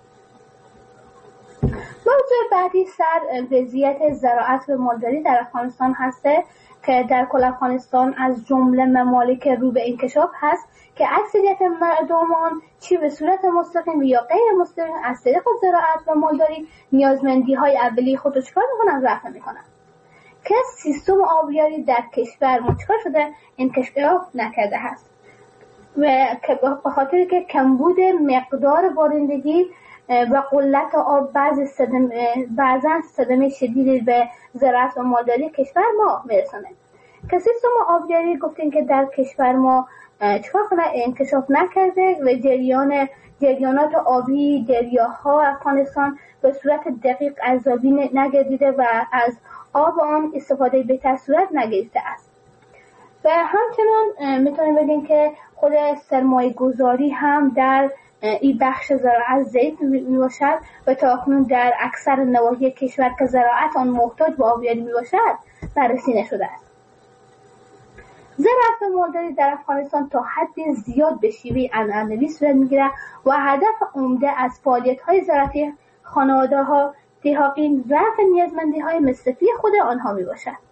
S: موضوع بعدی سر وضعیت زراعت و مالداری در افغانستان هسته که در کل افغانستان از جمله ممالک رو به انکشاف هست که اکثریت مردمان چی به صورت مستقیم یا غیر مستقیم از طریق زراعت و مالداری نیازمندی های اولیه خود رو چکار میکنن؟ رفع میکنن. که سیستم آبیاری در کشور مچکار شده انکشاف نکرده هست و که به خاطر که کمبود مقدار بارندگی و قلت آب بعضی صدمه بعضا صدمه شدیدی به زراعت و مالداری کشور ما میرسونه. که سیستم آبیاری گفتیم که در کشور ما چکار کنه؟ انکشاف نکرده و جریان جریانات آبی دریاها افغانستان به صورت دقیق ارزیابی نگردیده و از آب آن استفاده بهتر صورت نگرفته است. و همچنان میتونیم بگیم که خود سرمایه گذاری هم در این بخش زراعت ضعیف میباشد و تا اکنون در اکثر نواحی کشور که زراعت آن محتاج به آبیاری میباشد بررسی نشده است. زراعت و مالداری در افغانستان تا حد زیاد به شیوه عنعنوی صورت میگیرد و هدف عمده از فعالیت‌های زراعتی خانواده‌ها تحقیق رفع نیازمندی‌های مصرفی خود آنها میباشد.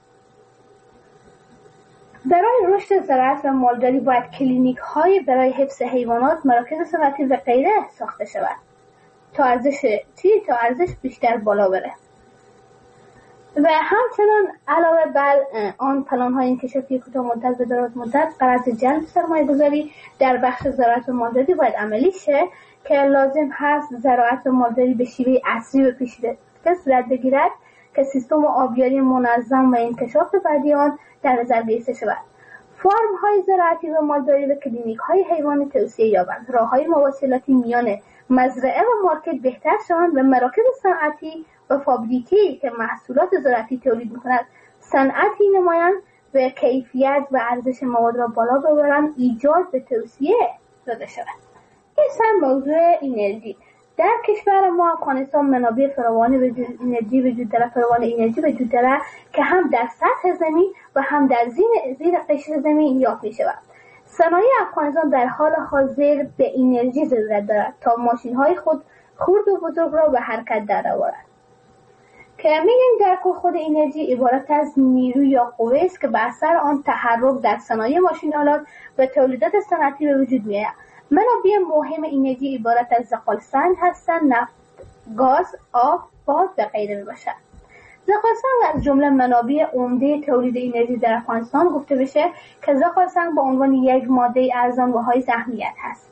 S: برای رشد زراعت و مالداری باید کلینیک‌های برای حفظ حیوانات، مراکز صنعتی و غیره ساخته شود تا ارزش چی تا ارزش بیشتر بالا بره. و همچنان علاوه بر آن پلان‌های انکشافی کوتاه مدت و دراز مدت غرض جلب سرمایه‌گذاری در بخش زراعت و مالداری باید عملی شه که لازم هست زراعت و مالداری به شیوه عصری و پیشرفته صورت بگیرد که سیستم آبیاری منظم و انکشاف بعدی آن در نظر گرفته شود. فرم‌های زراعتی و مالداری و کلینیک‌های حیوانی توسعه یابند. راه‌های مواصلاتی میان مزرعه و مارکت بهتر شوند و مراکز صنعتی و فابریکی که محصولات زراعتی تولید می‌کنند صنعتی نمایان و کیفیت و ارزش مواد را بالا ببرند ایجاد به توسعه داده شود. این سر موضوع انرژی. در کشور ما افغانستان منابع فراوان انرژی وجود دارد، فراوان انرژی وجود دارد که هم در سطح زمین و هم در زیر زیر قشر زمین یافت می‌شود. صنایع افغانستان در حال حاضر به انرژی ضرورت دارد تا ماشین‌های خود خرد و بزرگ را به حرکت درآورد. که میگیم در کل خود انرژی عبارت از نیرو یا قوه است که به اثر آن تحرک در صنایع ماشین‌آلات و تولیدات صنعتی به وجود می‌آید. منابع مهم انرژی عبارت از زغال سنگ هستند، نفت، گاز، آب، باد و غیره میباشد. زغال سنگ از جمله منابع عمده تولید انرژی در افغانستان گفته بشه که زغال سنگ به عنوان یک ماده ارزان و حائز اهمیت هست.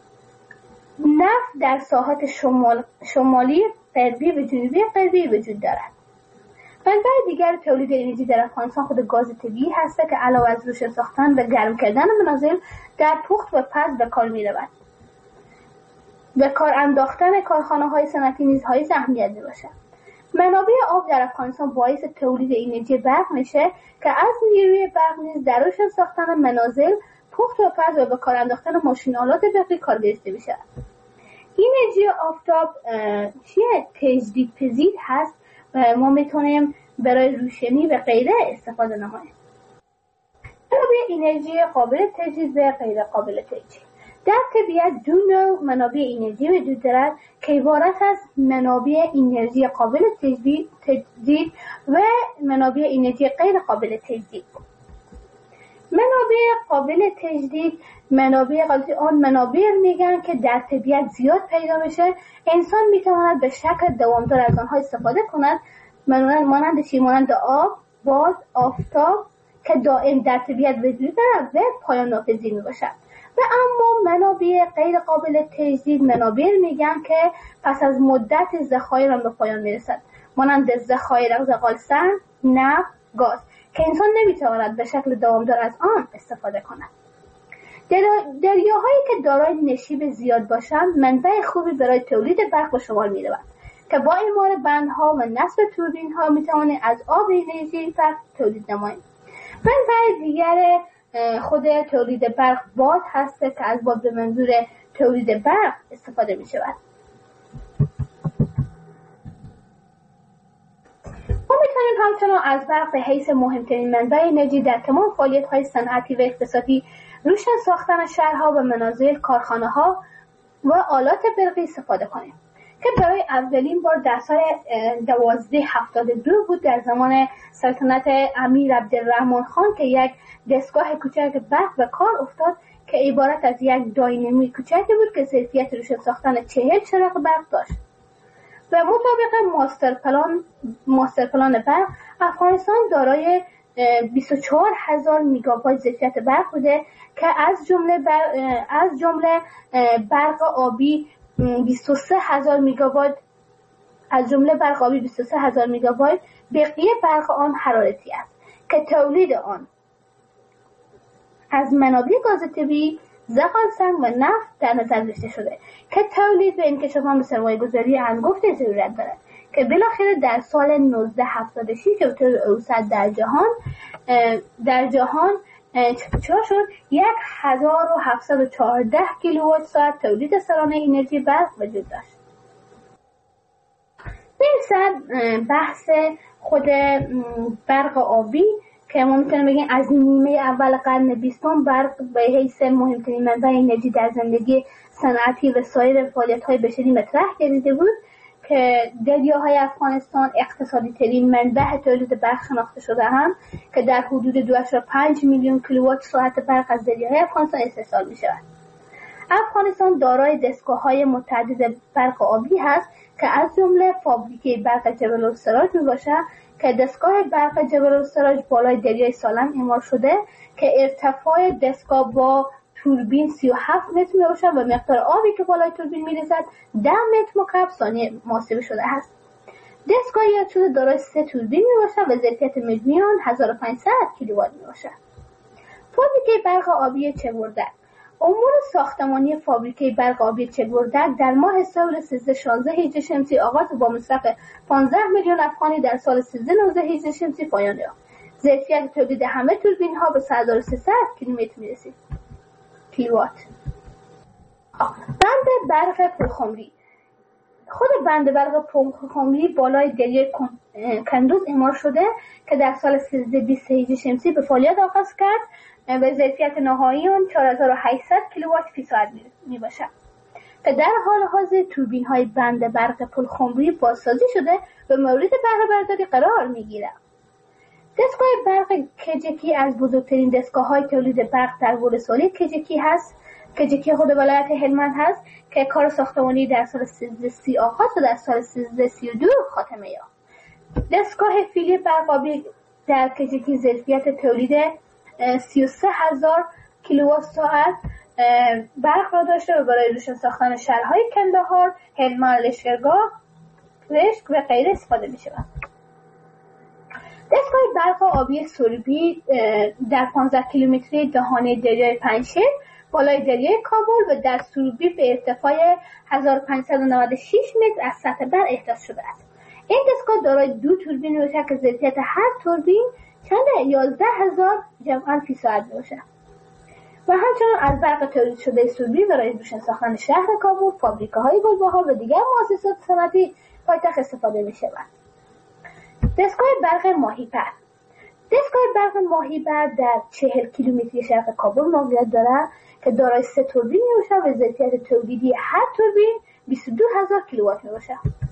S: نفت در ساحات شمال شمالی غربی و جنوبی غربی وجود دارد. منبع دیگر تولید انرژی در افغانستان خود گاز طبیعی هست که علاوه از روشن ساختن و گرم کردن منازل در پخت و پز به کار می‌رود. به کار انداختن کارخانه‌های صنعتی نیز حائز اهمیت می‌باشد. منابع آب در افغانستان باعث تولید انرژی برق میشه که از نیروی برق نیز در روشن ساختن منازل، پخت و پز و به کار انداختن ماشین‌آلات برقی کار گرفته میشه. انرژی آفتاب چیه؟ تجدیدپذیر هست و ما میتونیم برای روشنی و غیره استفاده نماییم. منابع انرژی قابل تجدید و غیر قابل تجدید. در طبیعت دو نوع منابع انرژی وجود دارد که عبارت از منابع انرژی قابل تجدید تجدید و منابع انرژی غیر قابل تجدید. منابع قابل تجدید منابع قابل آن منابع میگن که در طبیعت زیاد پیدا میشه، انسان میتواند به شکل دوامدار از آنها استفاده کند، مانند چی؟ مانند آب، باد، آفتاب که دائم در طبیعت وجود دارد و پایان ناپذیر میباشد. و اما منابع غیر قابل تجدید منابع میگن که پس از مدت ذخایر به پایان میرسد، مانند ذخایر زغال سنگ، نفت، گاز که انسان نمیتواند به شکل دوامدار از آن استفاده کند. دریاهایی که دارای نشیب زیاد باشند منبع خوبی برای تولید برق به شمار می‌روند که با اعمار بندها و نصب توربین‌ها میتوانیم از آب انرژی برق تولید نماییم. منبع دیگر خود تولید برق باد هست که از باد به منظور تولید برق استفاده می شود. می‌توانیم همچنان از برق به حیث مهمترین منبع انرژی در تمام فعالیت‌های صنعتی و اقتصادی، روشن ساختن شهرها و منازل، کارخانه‌ها و آلات برقی استفاده کنیم که برای اولین بار در سال دوازده هفتاد و دو بود در زمان سلطنت امیر عبدالرحمن خان که یک دستگاه کوچک برق به کار افتاد که عبارت از یک داینامی کوچکی بود که ظرفیت روشن ساختن چهل چراغ برق داشت. و مطابق ماستر پلان ماستر پلان برق، افغانستان دارای بیست و چهار هزار میگاوات ظرفیت برق بوده که از جمله از جمله برق آبی بیست و سه هزار میگاوات از جمله برق آبی بیست و سه هزار میگاوات، بقیه برق آن حرارتی است که تولید آن از منابع گاز طبیعی، زغال سنگ و نفت در نظر گرفته شده که تولید به انکشافان به سرمایه گذاری انگفت ضرورت دارد که بالاخره در سال نوزده هفتاد و شش که به طور اوسط در جهان در جهان چرا شد یک هزار و هفتصد و چهارده کیلووات ساعت تولید سالانه انرژی برق وجود داشت. این سر بحث خود برق آبی که ما میتونیم بگیم از نیمه اول قرن بیستم برق به حیث مهمترین منبع انرژی در زندگی صنعتی و سایر فعالیت‌های بشری مطرح گردیده بود که دریاهای افغانستان اقتصادی ترین منبع تولید برق شناخته شده هم که در حدود دو و پنج میلیون کیلووات ساعت برق از دریاهای افغانستان استحصال می شود. افغانستان دارای دستگاه‌های متعدد برق آبی هست که از جمله فابریکه برق جبل السراج می باشد که دستگاه برق جبل السراج بالای دریای سالم اعمار شده که ارتفاع دستگاه با توربین سی و هفت متر می باشد و مقدار آبی که بالای توربین می رسد ده متر مکعب ثانیه محاسبه شده است. دستگاه یاد شده دارای سه توربین می باشد و ظرفیت مجموعی آن هزار و پانصد کیلووات می باشد. فابریکه برق آبی چگوردک. امور ساختمانی فابریکه برق آبی چگوردک در ماه سال سیزده شانزده هجری شمسی آغاز با مصرف پانزده میلیون افغانی در سال سیزده نوزده هجری شمسی پایان یافت. ظرفیت تولید همه توربین ها به سه هزار و سیصد کیلومتر می رسید. کیلووات. بند برق پرخمری. خود بند برق پرخمری بالای دریای کندوز اعمار شده که در سال سیزده بیست هجری شمسی به فعالیت آغاز کرد و ظرفیت نهایی آن چهار هزار و هشتصد کیلووات فی ساعت می باشد که در حال حاضر توربین های بند برق پرخمری بازسازی شده و مورد بهره برداری قرار می گیرد. دستگاه برق کجکی از بزرگترین دستگاه های تولید برق در ولسوالی کجکی هست. کجکی خود ولایت هلمند هست که کار ساختمانی در سال سیزده سی آغاز و در سال سیزده سی و دو خاتمه یافت. دستگاه فیلی برق آبی در کجکی ظرفیت تولید سی و سه هزار کیلووات ساعت برق را داشته و برای روشن ساختن شهرهای کندهار، هلمند، لشکرگاه، رشت و غیره استفاده می شود. دستگاه برق آبی سربی در پانزده کیلومتری دهانه دریای پنجشیر بالای دریای کابل و در سربی به ارتفاع هزار و پانصد و نود و شش متر از سطح بر احداث شده است. این دستگاه دارای دو توربین میباشد که ظرفیت هر توربین چند یازده هزار جمعاً فی ساعت میباشد و همچنان از برق تولید شده سربی برای روشن ساختن شهر کابل، فابریکه‌های گلبهار و دیگر مؤسسات صنعتی پایتخت استفاده می‌شود. دستگاه برق ماهیپر. دستگاه برق ماهیپر در چهل کیلومتری شرق کابل موقعیت دارد که دارای سه توربین میباشد و ظرفیت تولیدی هر توربین بیست و دو هزار کیلووات میباشد.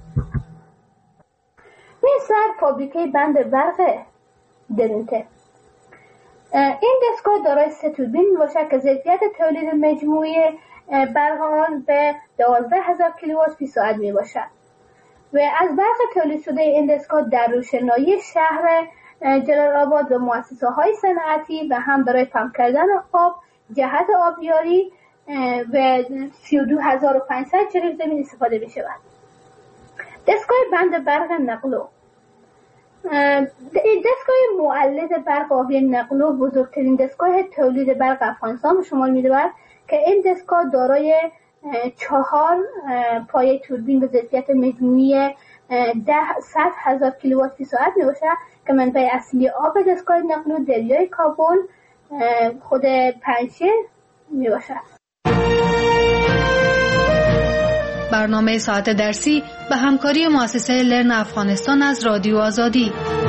S: مثل فابریکه بند برق درونته. این دستگاه دارای سه توربین میباشد که ظرفیت تولید مجموعی برق آن به دوازده هزار کیلووات فی ساعت میباشد و از برق تولید شده این دستگاه در روشنایی شهر جلال آباد و مؤسسه های صنعتی و هم برای پمپ کردن آب جهت آبیاری و سی و دو هزار و پانصد جریب زمین استفاده می شود. دستگاه بند برق نقلو. دستگاه مولد برق آبی نقلو بزرگترین دستگاه تولید برق افغانستان به شمار می رود که این دستگاه دارای چهار پایه توربین به ظرفیت مجموعی ده صد هزار کیلووات فی ساعت می باشد که منبع اصلی آب دستگاه نقلو دریای کابل خود پنجشیر می باشد.
O: برنامه ساعت درسی به همکاری مؤسسه لرن افغانستان از رادیو آزادی.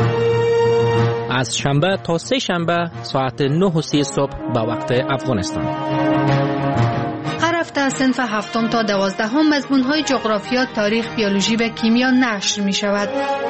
R: از شنبه تا سه شنبه ساعت نه و سی صبح به وقت افغانستان.
O: هر هفته از صنف هفتم تا دوازدهم مضمون‌های جغرافیا، تاریخ، بیولوژی و کیمیا نشر می شود.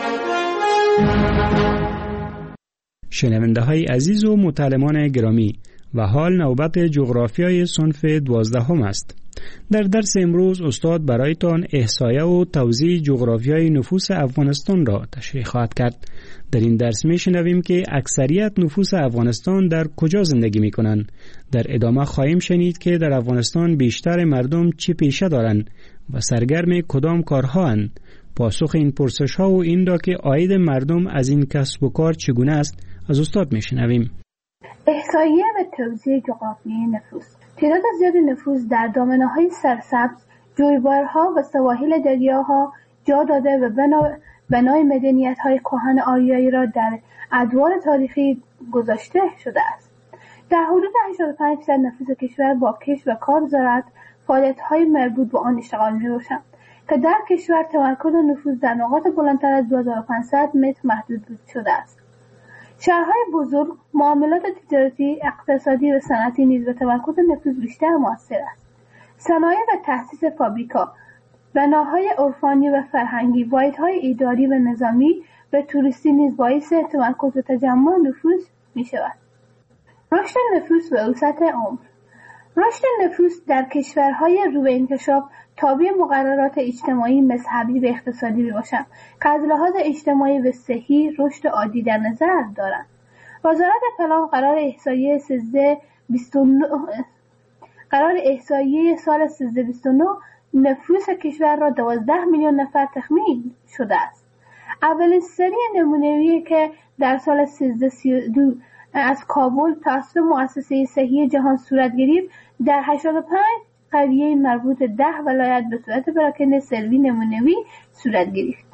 P: شنونده های عزیز و متعلمان گرامی، و حال نوبت جغرافیای صنف دوازدهم است. در درس امروز استاد برایتان احصایه و توزیع جغرافیای نفوس افغانستان را تشریح خواهد کرد. در این درس می شنویم که اکثریت نفوس افغانستان در کجا زندگی می کنند. در ادامه خواهیم شنید که در افغانستان بیشتر مردم چه پیشه دارند و سرگرم کدام کارها اند. پاسخ این پرسش ها و این را که عاید مردم از این کسب و کار چگونه است از استاد می شنویم.
S: احصایه و توزیع جغرافیای نفوس. تعداد زیاد نفوس در دامنه‌های سرسبز، جویبارها و سواحل دریاها جا داده و بنای مدنیت‌های کهن آریایی را در ادوار تاریخی گذاشته شده است. در حدود هشتاد و پنج درصد نفوس کشور با کشت و کار زراعت فعالیت‌های مربوط به آن اشتغال می‌باشند که در کشور تمرکز نفوس در نقاط بلندتر از دو هزار و پانصد متر محدود شده است. شهرهای بزرگ، معاملات تجارتی، اقتصادی و صنعتی نیز به تمرکز نفوذ بیشتر موثر است. صنایع و تأسیس فابریکا، بناهای عرفانی و فرهنگی، واحدهای اداری و نظامی و توریستی نیز باعث تمرکز و تجمع نفوذ می شود. رشد نفوس و وسعت عمر. رشد نفوس در کشورهای رو به انکشاف تابع مقررات اجتماعی، مذهبی و اقتصادی میباشند که از لحاظ اجتماعی و صحی رشد عادی در نظر دارند. وزارت پلان قرار احصایه سیزده بیست و نه قرار احصایه سال سیزده بیست و نه نفوس کشور را دوازده میلیون نفر تخمین شده است. اولین سری نمونه‌ای که در سال سیزده سی و دو از کابل توسط مؤسسه صحی جهان صورت گرفت، در هشتاد و پنج قریه مربوط ده ولایت به صورت پراکنده سروی نمونه‌ای صورت گرفت.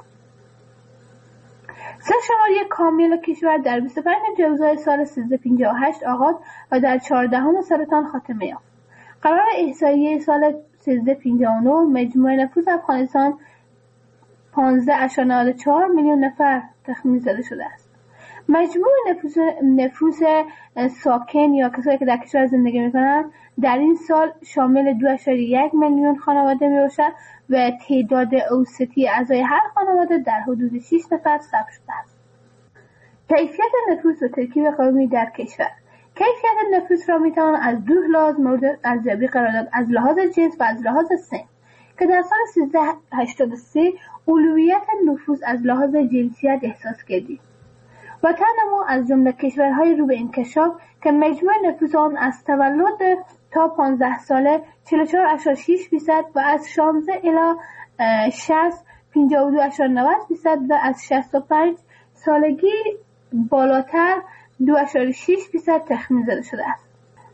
S: سرشماری کامل کشور در بیست و پنج جوزای سال سیزده پنجاه و هشت آغاز و در چهاردهم سرطان خاتمه یافت. قرار احصایه سال سیزده پنجاه و نه مجموع نفوس افغانستان پانزده ممیز نود و چهار میلیون نفر تخمین زده شده است. مجموع نفوس نفوس ساکن یا کسایی که در کشور زندگی می‌کنند در این سال شامل دو ممیز یک میلیون خانواده میباشد و تعداد اوسطی اعضای هر خانواده در حدود شش نفر ثبت شده است. کیفیت نفوس و ترکیب قومی در کشور. کیفیت نفوس را میتوان از دو لحاظ مورد ارزیابی قرار داد: از لحاظ جنس و از لحاظ سن، که در سال سیزده هشتاد و سه اولویت نفوس از لحاظ جنسیت احساس کردید. وطن ما از جمله کشورهای رو به انکشاف که مجموع نفوس آن از تولد تا پانزده ساله چهل و چهار ممیز شش درصد و از شانزده الی شصت پنجاه و دو ممیز نود درصد و از شصت و پنج سالگی بالاتر دو ممیز شش درصد تخمین زده شده است.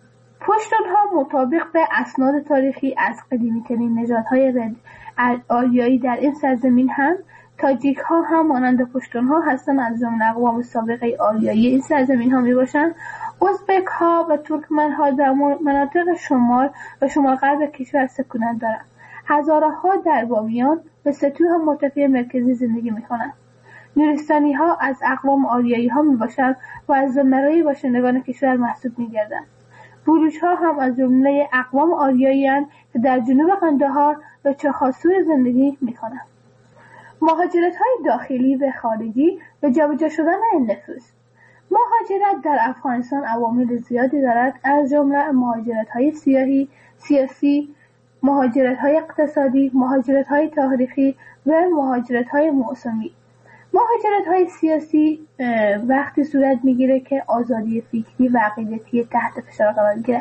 S: پشتونها مطابق به اسناد تاریخی از قدیمی‌ترین نژادهای آریایی در این سرزمین هم تاجیک ها هم مانند پشتون ها هستند، از جمله اقوام سابقه آریایی این سرزمین ها می باشند. ازبک ها و ترکمن ها در مناطق شمال و شمال غرب کشور سکونت دارند. هزاره ها در بامیان و سطوح مرتفع مرکزی زندگی می کنند. نورستانی ها از اقوام آریایی ها می باشند و از زمرای باشندگان کشور محسوب می گردند. بروش ها هم از جمله اقوام آریایی هستند که در جنوب قندهار و چخاسور زندگی می کنند. مهاجرت‌های داخلی و خارجی و جابجا شدن نفوس. مهاجرت در افغانستان عوامل زیادی دارد، از جمله مهاجرت‌های سیاسی، سیاسی، مهاجرت‌های اقتصادی، مهاجرت‌های تاریخی و مهاجرت‌های موسمی. مهاجرت‌های سیاسی وقتی صورت می‌گیره که آزادی فکری و عقیدتی تحت فشار قرار گیرد.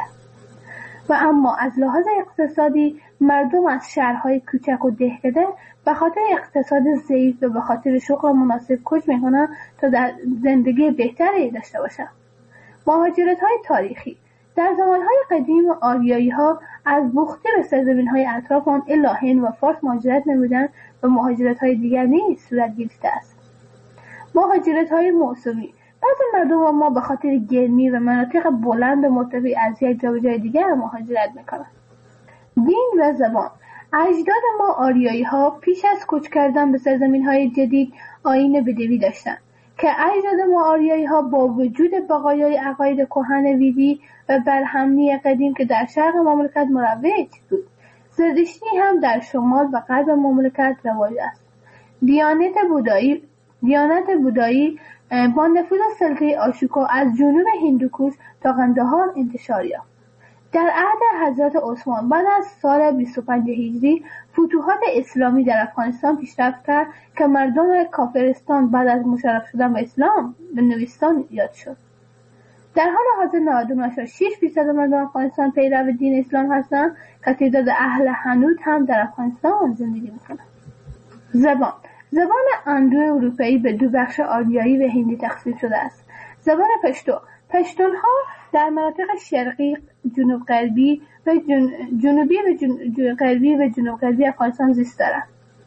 S: و اما از لحاظ اقتصادی مردم از شهرهای کوچک و دهکده به خاطر اقتصاد ضعیف و به خاطر شغل مناسب کوچ میکنن تا در زندگی بهتری داشته باشن. مهاجرت‌های تاریخی. در زمانهای قدیم آریایی ها از بوختی به سرزمین‌های اطراف آن الی هند و فارس مهاجرت نمودند و مهاجرت‌های دیگر نیز صورت گرفته است. مهاجرت‌های موسمی. بعضی مردم ما به خاطر گرمی و مناطق بلند و مرتفع از یک جا به جای دیگر مهاجرت میکنند. دین و زبان. اجداد ما آریایی ها پیش از کوچ کردن به سرزمین های جدید آیین بدوی داشتند که اجداد ما آریایی ها با وجود بقایای عقاید کهن ویدی و برهمنی قدیم که در شرق مملکت مروج بود، زرتشتی هم در شمال و غرب مملکت رواج است. دیانت بودایی دیانت بودایی با نفوذ سلطه آشوکا از جنوب هندوکوش تا قندهار انتشار یافت. در عهد حضرت عثمان بعد از سال بیست و پنج هجری فتوحات اسلامی در افغانستان پیشرفت کرد که مردم کافرستان بعد از مشرف شدن به اسلام به نوستان یاد شد. در حال حاضر نود و نه ممیز شش درصد مردم افغانستان پیرو دین اسلام هستند که تعداد اهل حنوت هم در افغانستان زندگی میکنند. زبان زبان اندو اروپایی به دو بخش آریایی و هندی تقسیم شده است. زبان پشتو پشتون ها در مناطق شرقی، جنوب غربی و جن... جنوبی و جن... غربی و جنوب غربی افغانستان زیست دارند.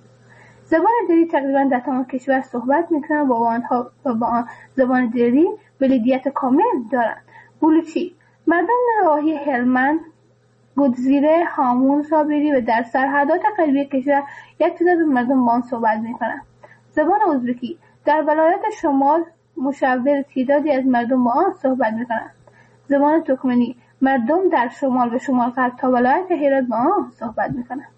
S: زبان دری تقریبا در تمام کشور صحبت میکنند و با آنها و با آن زبان دری بلدیت کامل دارند. بلوچی مردم نواحی هلمند، گودزیره، هامون، صابری و در سرحدات غربی کشور یک تعداد مردم با آن صحبت میکنند. زبان ازبکی در ولایت شمال مشاور تعدادی از مردم با آن صحبت میکنند. زبان ترکمنی مردم در شمال و شمال غرب تا ولایت هرات با آن صحبت میکنند.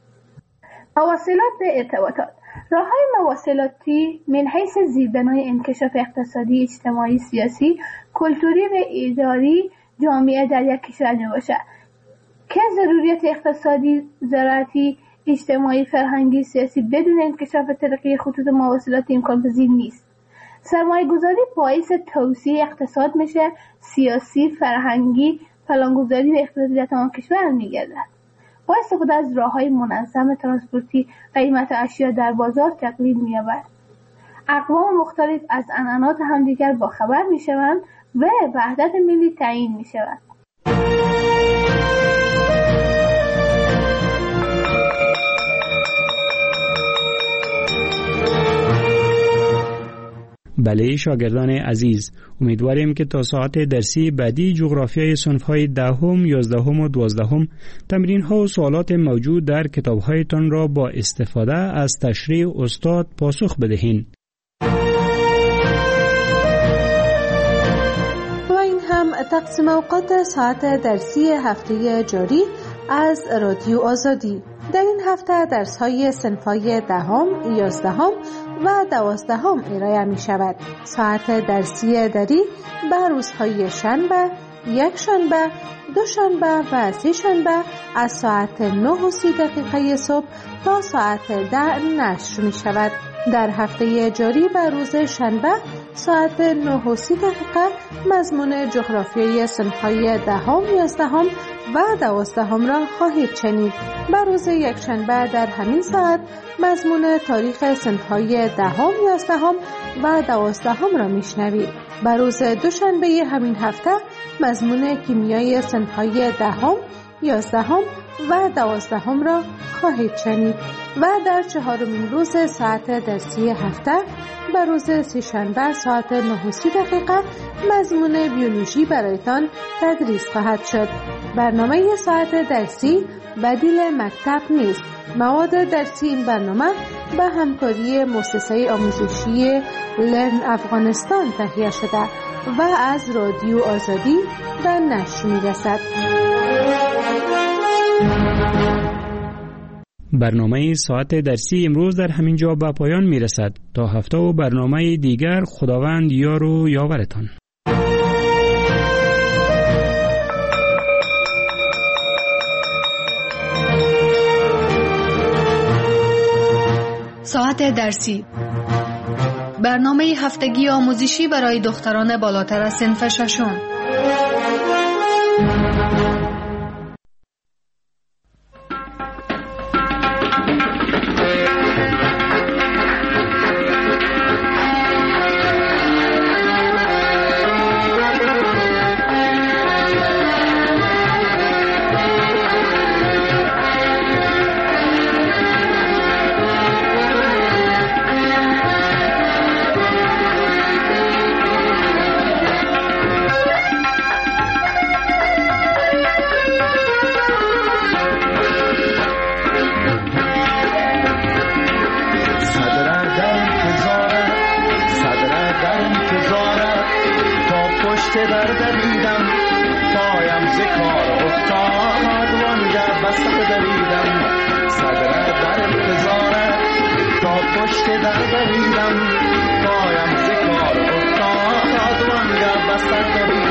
S: مواصلات و ارتباطات راههای مواصلاتی من حیث زیربنای انکشاف اقتصادی، اجتماعی، سیاسی، کلتوری و اداری جامعه در یک کشور میباشد که ضروریات اقتصادی، زراعتی، اجتماعی، فرهنگی، سیاسی بدون انکشاف ترقی خطوط مواصلاتی امکان پذیر نیست. سرمایه گذاری باعث توسعه اقتصاد میشه، سیاسی، فرهنگی، پلانگذاری و اقتصادی در تمام کشور میگردد. با استفاده از راههای منظم ترانسپورتی قیمت اشیا در بازار تقلیل می‌یابد. اقوام مختلف از عنعنات همدیگر با خبر میشوند و وحدت ملی تعیین میشود.
P: بله شاگردان عزیز، امیدواریم که تا ساعت درسی بعدی جغرافیای صنف‌های دهم، یازدهم و دوازدهم تمرین‌ها و سوالات موجود در کتاب‌هایتان را با استفاده از تشریح استاد پاسخ بدهید.
I: و این هم تقسیم اوقات ساعت درسی هفته جاری از رادیو آزادی. در این هفته درس‌های صنف‌های دهم، یازدهم و دوازدهم ارائه می شود. ساعت درسی دری به روزهای شنبه، یک شنبه، دو شنبه و سه شنبه از ساعت نه و سی دقیقه صبح تا ساعت ده نشر می شود. در هفته جاری به روز شنبه ساعت نه و سی دقیقه مضمون جغرافیای صنف‌های دهم، یازدهم و دوازدهم را خواهید شنید. به روز یکشنبه در همین ساعت مضمون تاریخ صنف‌های دهم، یازدهم و دوازدهم را میشنوید. به روز دوشنبه همین هفته مضمون کیمیای صنف‌های دهم، یازدهم و دوازدهم را خواهید شنید. و در چهارمین روز ساعت درسی هفته به روز سه‌شنبه ساعت نه و سی دقیقه مضمون بیولوژی برایتان تدریس خواهد شد. برنامه ساعت درسی بدیل مکتب نیست. مواد درسی این برنامه به همکاری مؤسسه آموزشی لرن افغانستان تهیه شده و از رادیو آزادی به نشر می‌رسد.
P: برنامه ساعت درسی امروز در همین جا به پایان می‌رسد. تا هفته و برنامه دیگر خداوند یار و یاورتان.
O: ساعت درسی برنامه هفتگی آموزشی برای دختران بالاتر از صنف ششم.
T: پشت در دویدم پایم ز کار افتاد وانگه بسته دویدم صدر در انتظارت تا پشت در دویدم پایم ز کار افتاد وانگه بسته دویدم